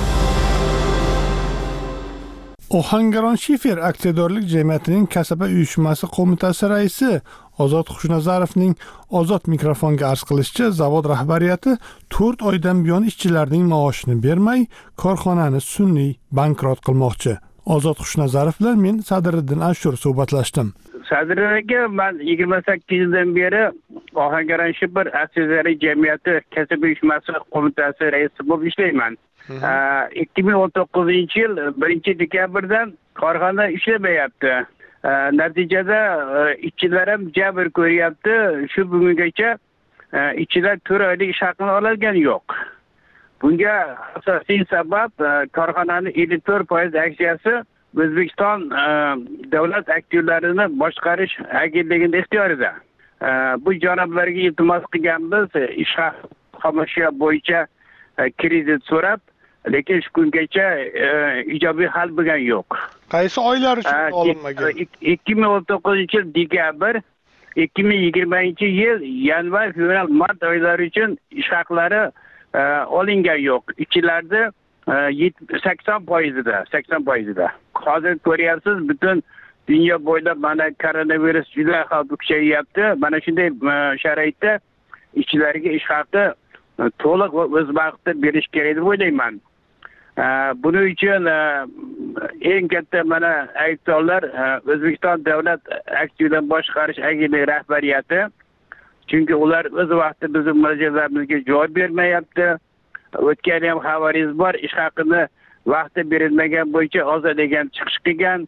Ohangaron Shifer aksiyadorlik jamiyatining kasaba uyushmasi qo'mitasi raisi Ozod Xushnazarovning Ozod mikrofonga arz qilishicha, zavod rahbariyati to'rt oydan buyon ishchilarning maoshini bermay, korxonani sun'iy bankrot qilmoqchi. Ozod Xushnazarov bilan men Sadriddin Ashur suhbatlashdim. Sadriddin aka, men yigirma sakkiz yildan beri Ohangaron Shifer aksiyadorlik jamiyati kasaba uyushmasi qo'mitasi raisi bo'lib ishlayman. ikki ming o'n to'qqizinchi yil birinchi dekabrdan korxona ishlamayapti. natijada ishchilar ham jabr ko'ryapti. Shu bugungacha ishchilar to'rt oylik ish haqini ololgani yo'q. Bunga asosiy sabab korxonaning ellik to'rt foiz aksiyasi O'zbekiston davlat aktivlarini boshqarish agentligining ixtiyorida. Bu janoblarga iltimos qilganmiz, ish xomashyo bo'yicha kredit so'rab, lekin shu kungacha ijobiy hal bo'lgani yo'q. Qaysi oylar uchun olinmagan? ikki ming o'n to'qqizinchi yil dekabr, ikki ming yigirmanchi yil yanvar, fevral, mart oylari uchun ish haqlari olingan yo'q. Ishchilarda sakson foizida, sakson foizida. Hozir ko'ryapsiz, butun dunyo bo'ylab mana koronavirus juda xavfi kuchayyapti. Mana shunday sharoitda ishchilarga ish haqi to'liq va o'z vaqtida berish kerak deb o'ylayman. Buning uchun eng katta mana aybdorlar O'zbekiston davlat aktivlarini boshqarish agentligi rahbariyati. Chunki ular o'z vaqtida bizning murojaatlarimizga javob bermayapti. O'tgan ham xabaringiz bor, ish haqini vaqtida berilmagan bo'yicha ozodlagan chiqish qilgan.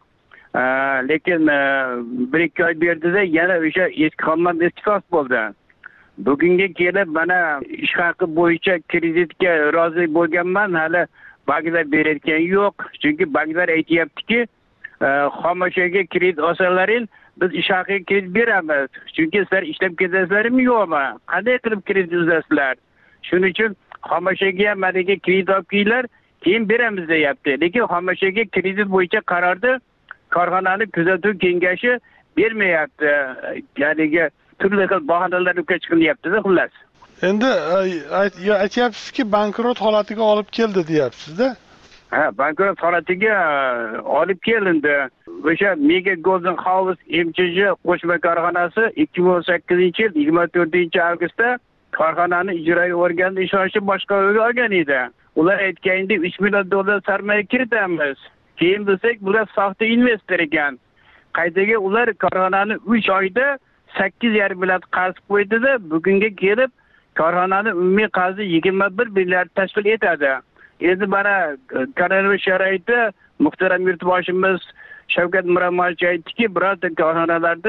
Lekin bir ikki oy berdida yana o'sha eski xonman istifos bo'ldi. Bugunga kelib mana ish haqi bo'yicha kreditga rozi bo'lganman, hali banklar berayotgan yo'q. Chunki banklar aytayaptiki, xomashyoga kredit olsalaring, biz ish haqiga kredit beramiz. Chunki sizlar ishlab ketasizlarmi yo'qmi? Qanday qilib kredit uzasizlar? Shuning uchun xomashyoga ham managa kredit olib kelinglar, keyin beramiz deyapti. Lekin xomashyoga kredit bo'yicha qarorni korxonaning kuzatuv kengashi bermayapti. Ya'ni turli xil bahonalar o'qib chiqilyapti-da, xullas. Endi aytyapsizki, bankrot holatiga olib keldi deyapsiz-da. Ha, bankrot holatiga olib kelindi. O'sha Mega Golden House M Ch J qo'shma korxonasi ikki ming o'n sakkizinchi yil yigirma to'rtinchi avgustda korxonani ijroiy organi ishonchi boshqaruvga olgan edi. Ular aytganidek uch million dollar sarmoya kiritamiz. Keyin bilsak, bular soxta investor ekan. Qaytaga ular korxonani uch oyda sakkiz yarim milliard qarz qo'ydida, bugunga kelib korxonaning umumiy qarzi yigirma bir milliard tashkil etadi. Endi mana koronavirus sharoitida muhtaram yurtboshimiz Shavkat Miromonovich aytdiki, birorta korxonalarda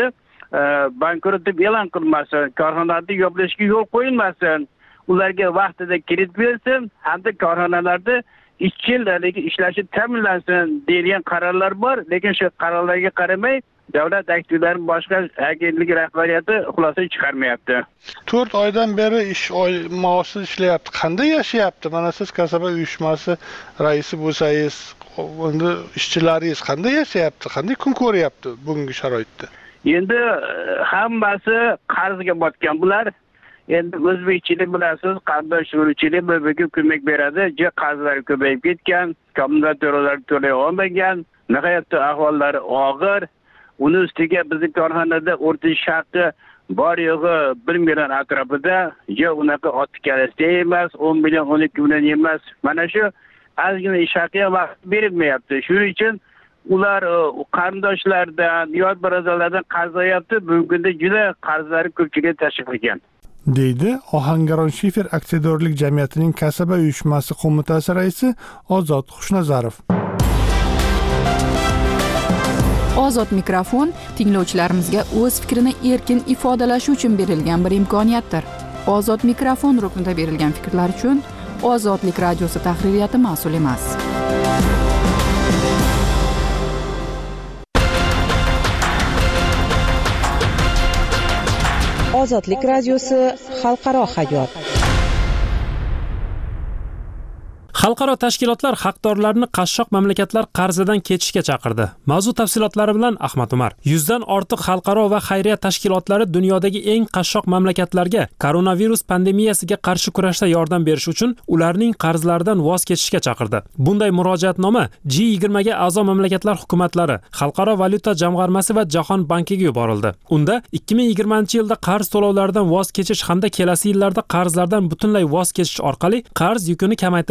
bankrot deb e'lon qilmasin, korxonalarni yopilishga yo'l qo'yilmasin, ularga vaqtida kredit bersin, hamda korxonalarda ikki yillik ishlashi ta'minlansin degan qarorlar bor, lekin shu qarorlarga qaramay davlat aktivlarini boshqa agentlik rahbariyati xulosa chiqarmayapti. to'rt oydan beri ish oy maoshsiz ishlayapti. Qanday yashayapti? Mana siz kasaba uyushmasi raisi bo'lsangiz, endi ishchilaringiz qanday yashayapti? Qanday kun ko'ryapti bugungi sharoitda? Endi hammasi qarzga botgan bular. Endi o'zbekchilik bilasiz, qardosh urug'chilik bir-biriga ko'mak beradi. Je qarzlar ko'payib ketgan, kommunal to'lovlar to'lay olmagan, nihoyatda ahvollari og'ir. Uni ustiga bizning korxonada o'rtacha haqi bor yo'g'i bir million atrofida, yo unaqa otib kalasta emas, o'n million, o'n ikki million emas. Mana shu ozgina ish haqiga vaqt berilmayapti. Shuning uchun ular qarindoshlardan, yot birodarlardan qarz olyapti. Bugunda juda qarzlari ko'pchilikga tashkil qilgan. deydi Ohangaron Shifer aksiyadorlik jamiyatining kasaba uyushmasi qo'mitasi raisi Ozod Xushnazarov. Ozod mikrofon tinglovchilarimizga o'z fikrini erkin ifodalashi uchun berilgan bir imkoniyatdir. Ozod mikrofon ruknida berilgan fikrlar uchun Ozodlik radiosi tahririyati mas'ul emas. Ozodlik radiosi xalqaro hayot. Xalqaro tashkilotlar haqdorlarni qashshoq mamlakatlar qarzidan kechishga chaqirdi. Mavzu tafsilotlari bilan Ahmad Umar. yuzdan ortiq xalqaro va xayriya tashkilotlari dunyodagi eng qashshoq mamlakatlarga koronavirus pandemiyasiga qarshi kurashda yordam berish uchun ularning qarzlaridan voz kechishga chaqirdi. Bunday murojaatnoma G yigirma ga a'zo mamlakatlar hukumatlari, Xalqaro valyuta jamg'armasi va Jahon bankiga yuborildi. Unda ikki ming yigirmanchi yilda qarz to'lovlaridan voz kechish hamda kelasi yillarda qarzlardan butunlay voz kechish orqali qarz yukini kamaytirish da'vat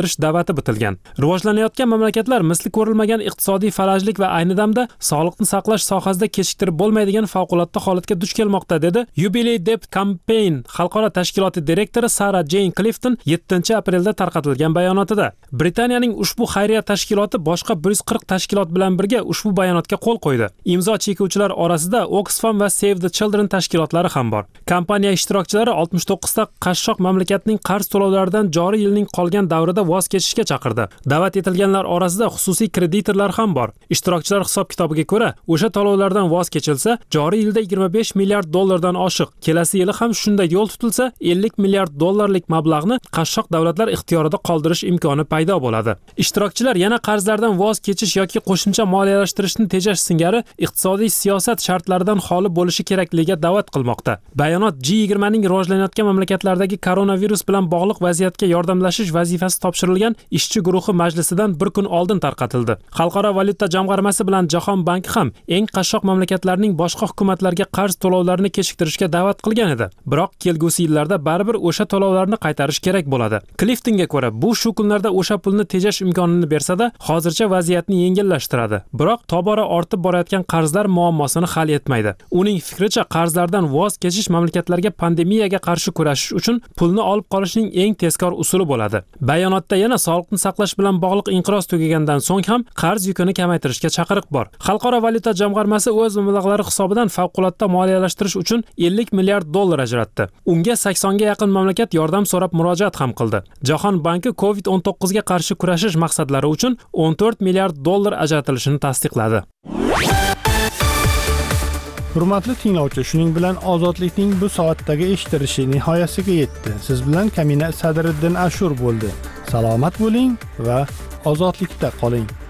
muddati bitilgan. Rivojlanayotgan mamlakatlar misli ko'rilmagan iqtisodiy falajlik va ayni damda sog'liqni saqlash sohasida kechiktirib bo'lmaydigan favqulodda holatga duch kelmoqda, dedi Jubilee Debt Campaign xalqaro tashkiloti direktori Sara Jane Clifton yettinchi aprelda tarqatilgan bayonotida. Britaniyaning ushbu xayriya tashkiloti boshqa bir yuz qirq tashkilot bilan birga ushbu bayonotga qo'l qo'ydi. Imzo chekuvchilar orasida Oxfam va Save the Children tashkilotlari ham bor. Kompaniya ishtirokchilari oltmish to'qqizta qashshoq mamlakatning qarz to'lovlaridan joriy yilning qolgan davrida voz kechishga chaqirdi. Da'vat etilganlar orasida xususiy kreditorlar ham bor. Ishtirokchilar hisob-kitobiga ko'ra, o'sha to'lovlardan voz kechilsa, joriy yilda yigirma besh milliard dollardan oshiq, kelasi yili ham shunday yo'l tutilsa, ellik milliard dollarlik mablag'ni qashshoq davlatlar ixtiyorida qoldirish imkoni paydo bo'ladi. Ishtirokchilar yana qarzlardan voz kechish yoki qo'shimcha moliyalashtirishni tejash singari iqtisodiy siyosat shartlaridan xoli bo'lishi kerakligiga da'vat qilmoqda. Bayonot G yigirma ning rivojlanayotgan mamlakatlardagi koronavirus bilan bog'liq vaziyatga yordamlashish vazifasi topshirilgan ishchi guruhi majlisidan bir kun oldin tarqatildi. Xalqaro valyuta jamg'armasi bilan Jahon banki ham eng qashshoq mamlakatlarning boshqa hukumatlarga qarz to'lovlarini kechiktirishga da'vat qilgan edi. Biroq kelgusi yillarda baribir o'sha to'lovlarni qaytarish kerak bo'ladi. Cliftonga ko'ra, bu shu kunlarda o'sha pulni tejash imkonini bersa-da, hozircha vaziyatni yengillashtiradi. Biroq tobora ortib borayotgan qarzlar muammosini hal etmaydi. Uning fikricha, qarzlardan voz kechish mamlakatlarga pandemiyaga qarshi kurashish uchun pulni olib qolishning eng tezkor usuli bo'ladi. Bayonotda yana sog'liqni saqlash bilan bog'liq inqiroz tugagandan so'ng ham qarz yukini kamaytirishga chaqiriq bor. Xalqaro valyuta jamg'armasi o'z mablag'lari hisobidan favqulodda moliyalashtirish uchun ellik milliard dollar ajratdi. Unga saksonga yaqin mamlakat yordam so'rab murojaat ham qildi. Jahon banki COVID o'n to'qqiz ga qarshi kurashish maqsadlari uchun o'n to'rt milliard dollar ajratilishini tasdiqladi. Hurmatli tinglovchi, shuning bilan ozodlikning bu soatdagi eshittirishi nihoyasiga yetdi. Siz bilan Kamina Sadriddin Ashur bo'ldi. Salomat bo'ling va ozodlikda qoling.